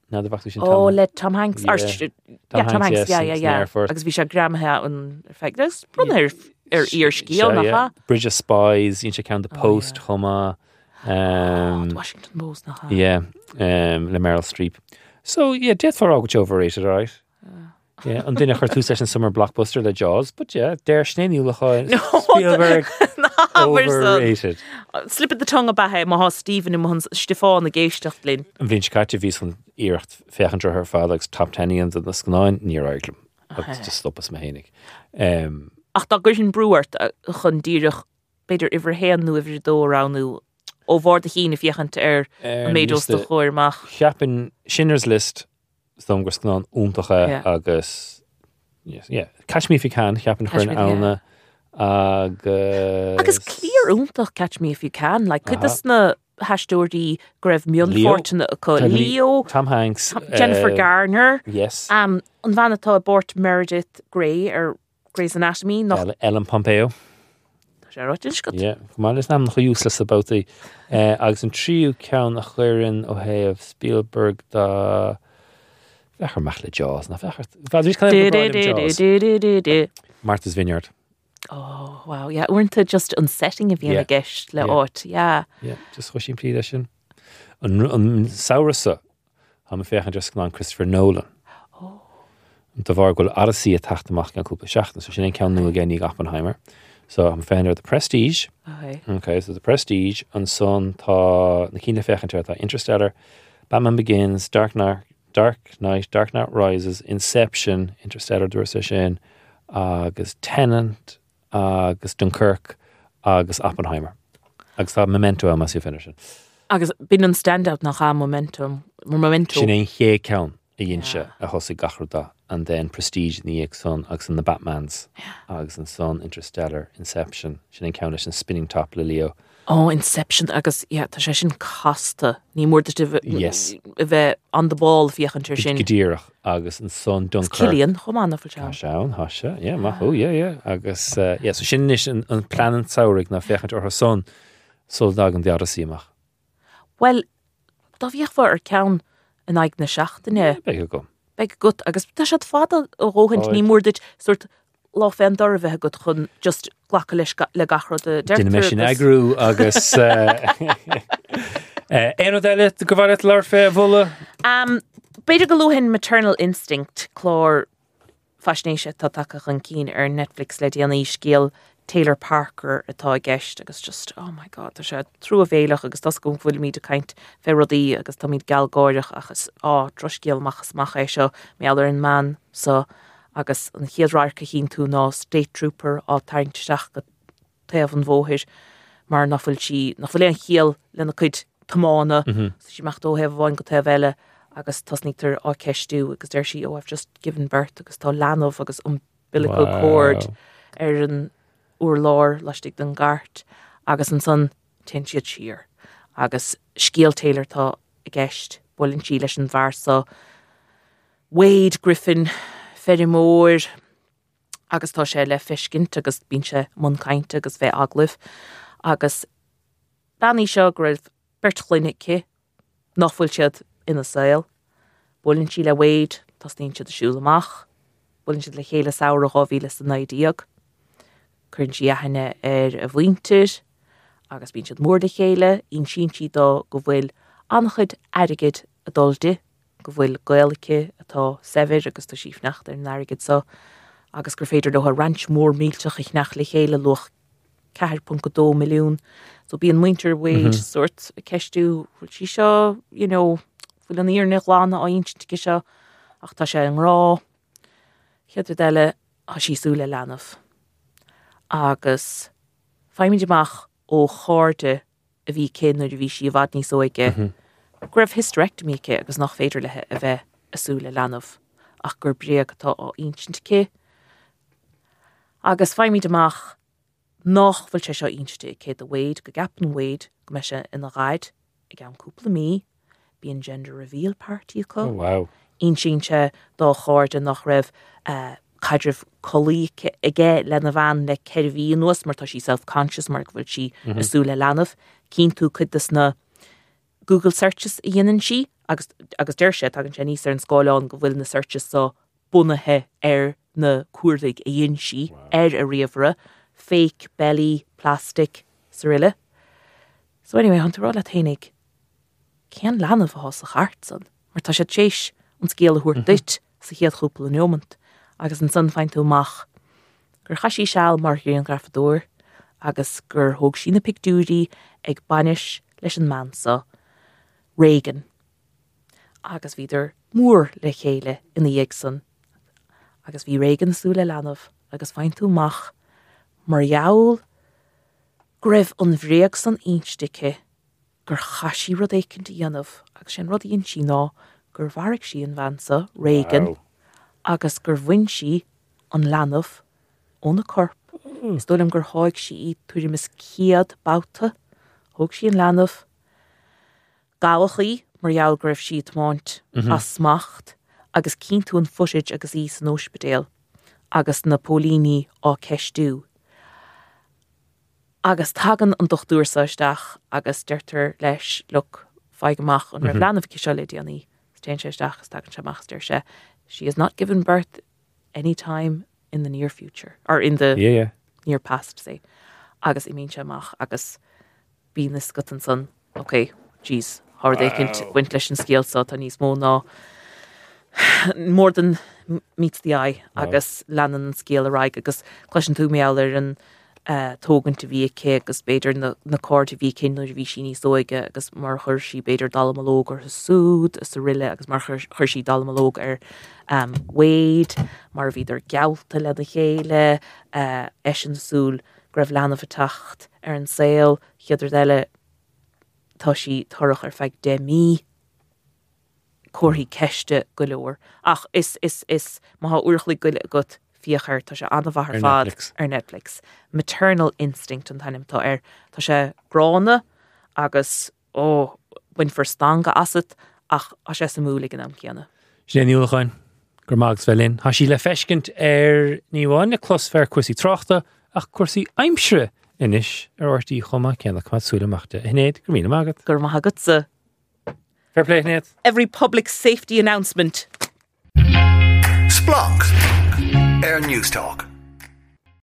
ná bhachtú sin Oh, le Tom Hanks. Yeah. Tom Hanks, yeah. Snare first. Agus bhí sé gramthe an feictas. Brunn ar ír scíal nach ha. Bridge of Spies, in count the Post, Chuma. Washington Post nach ha. Yeah, le Meryl Streep. So, yeah, Death for August overrated, right? Yeah, and then a two session summer blockbuster, the Jaws, but yeah, Der Schnee Spielberg, overrated. Slip the tongue about him, ma Stephen and Stefan the Geistach Lynn. And Vinch Katjevies from Earth, Fechendra her father's top 10 and the Sknine near Ireland. That's just stop us, Mahanik. Ach, da Grishin Brewert, chun dírach, beidir iver hen nu iver do around nu, over the heen if you can't made us the choirmach. Chapin Schindler's List. Stom gur scan úntacha agus Catch Me If You Can cheapan chuir anna agus clear úntach Catch Me If You Can like could this na hashtúirí greibh mion fortune Leo Tom Hanks Jennifer Garner yes an bhanatá abort Meredith Grey or Grey's Anatomy Ellen Pompeo má is nám nach useless about the agus an tríú ceann a chluireann ó héamh Spielberg da Fecher mach le Jaws na fecher. Martha's Vineyard. Oh wow, yeah, weren't it just unsetting if you had a guest le ort, yeah. Yeah, just rushing plead sin. An Saurasa, I'm a fechen just gone Christopher Nolan. Oh. And the var go Odyssey attack the mach gan couple schachten, so she ain't count new again Oppenheimer. So I'm a fan of The Prestige. Okay, so The Prestige and son ta na kine fechen ta Interstellar, Batman Begins, Dark Knight, Dark Knight Rises, Inception, Interstellar Dúirsa agus Tenet, agus Dunkirk, agus Oppenheimer. Agus tá Memento am as you finish it. Agus bin an standout nach Momentum. Sin é ché ceann a dhéanse a thosaigh gachradá, and then Prestige ní ag son agus an the Batmans, agus an son Interstellar, Inception, sin é ceann leis an Spinning Top le Leo. Oh, Inception agus tá sé sin casta ní mór bheith on the ball fiochan tir sin Gedíireach agus an son Dunkirk Cillian chomán afil Seán hasise agus so sin is an planan saoirigh na fechan ar son soldag an Odyssey amach. Well, dá bhíoh ar ceann in aig na seachtaine Beag go agus tá sé fada ó róhaint ní mór sort lá fendar bheith go chun just ghlacha le gachrod de Dine me sin agrú agus éad eile go bhhaile leir fé bhla? Beidir go luúhin Maternal Instinct chlár fascinéise tá takeach an cín ar Netflix le déanaí scéal Taylor Parker atá gceist agus just oh my god tá sé trú a bhéalach agus tas go bhfuil míad a caint fé rudaí agus tá míad galgáireach agus droscéal machas macha é seo méallar an man so agus an chiadráircha hín tú ná State Trooper á tainteach go taobh an bmhóthir mar nafuil an chial lena chuid tamána sí meach dó hebh bháin go taobh eile agus tas nítar á ceistú agus der sí I've just given birth agus tá leanmh agus umbilical cord ar an uair lár leistigh den gart agus an son tin siad siar agus scéal Taylor tá a gceist builinn sí leis an bhar so Wade Griffin Ferry mór agus tá sé le fiscint agus bín sé mcainte agus bheith aglah agus daní seo go raibh bertchlinice nachfuil siad ina saoil builinn sí le Wade tasníonn siad asúil amach builinn siad le chéile saoir a bhí le san naidíag chuann sí aithne ar a bhhaintir agus bín siad mór de chéile on sin siad go bhfuil annachchuid airigid a dulde go bhfuil gaalacha atá sever agus tá síf nacht ar narigid so agus gur féidir le ranch mór mílteach ich nach le chéile loch 4.2 milliún so bí an winter wage sort a ceistú sí seo bhfuil an íornach lána á instí seo ach tá sé an rá chead eile a sísúla leanamh agus feimiidirach ó cháirde a bhí cin a bhí sí a bhad níos óige Greibh hysterectomy ce agus nach féidir lethe a bheith asúla leanamh ach gur bríag atá á instint ce agus feimid amach nach bhfuil sé seo inste cé a Wade go gapan Wade go me se ina ráid I gan cúpla mí bí an gender reveal party acu wow on sin se dá cháirde nach raibh caidirh cholí ige lena bhain le ceirhí nuas mar tá sí self-conscious mar bhfuil si asúla leanamh cín tú chud na Google searches a dhéanann sí agus deir sé agan sé níos ar an scáileán go bhfuil na searches sa bunathe ar na cuairdaigh a dhéon si ar a riamhra, fake, belly, plastic, sa riile. So anyway, hantar rá le thénig, cén leanamh a hás a chart san, mar tá sé téis an scéal a thuair duit sa chéad chúpla an neomant, agus an san fein tú mach. Gur chaisí seall mar hir an grafadóir, agus gur thóg sí na pictúrí ag banis leis an mansa, Reagan. Agus bhíidir mór le chéile ina dhéag san. Agus bhí Reagan sú le leanamh, agus fein tú mach, mar jaall greibh an bhréag san einstice gur chaisí rud écinn dhéanamh, agus sin rud íon sí ná gur bharaic sí an bhansa, Reagan, agus gur bhain sí an leanamh ón na corp. Is dólam gur háig sí tuairim is ciad bauta, thóg sí an leanamh, gáhachaí mar jaall greibh sí tmáint as smacht, agus cín tú an footage agus í san ospidéal, agus na pólíní á ceistú. Agus tagan an dochtúrsáisteach agus deirtar leis look feigeach an raibh leanamh cisio le déanaí stéin séisteach agus tagan seach deir sé. She is not given birth any time in the near future, or in the near past, say. Agus I mean seach agus bí na scutan son, okay, jeez, how are they wint leis an scéal sa tá níos mó ná more than meets the eye, agus leanan an scéal a raig, agus cluisin tú méallir an tógan to bhí cé agus beidir na cóir a bhí cin a bhí sí níos dóige, agus mar chuir sí beidir dalmalóg ar súd as sa riile, agus mar chuir sí dalmalóg ar Wade, mar bhíidir gealta le na chéile, eisian súl greibh leanamh a tacht ar an saoil, chiadidir eile tá sí torach ar feig de mí, cuairthaí ceiste go leor. Ach, is má uirchlaí go gut fiachar tá sé anmhahar fad ar Netflix. Maternal Instinct an tanim tá ar. Tá sé grána agus buin forstanga asat ach a sé sa múla gan am ceanna. Sé níolachain gur mágus bhelinn. Tá sí le feiscint ar níháin na closfear cuasaí tráchta ach cuasaí aimsre inis ar ortaí chuma ceannach má súlaachta. Hnéad gur mína mágad. Gur maith agutsa. Fair play, Hnéad. Every public safety announcement. Splunk Air News Talk.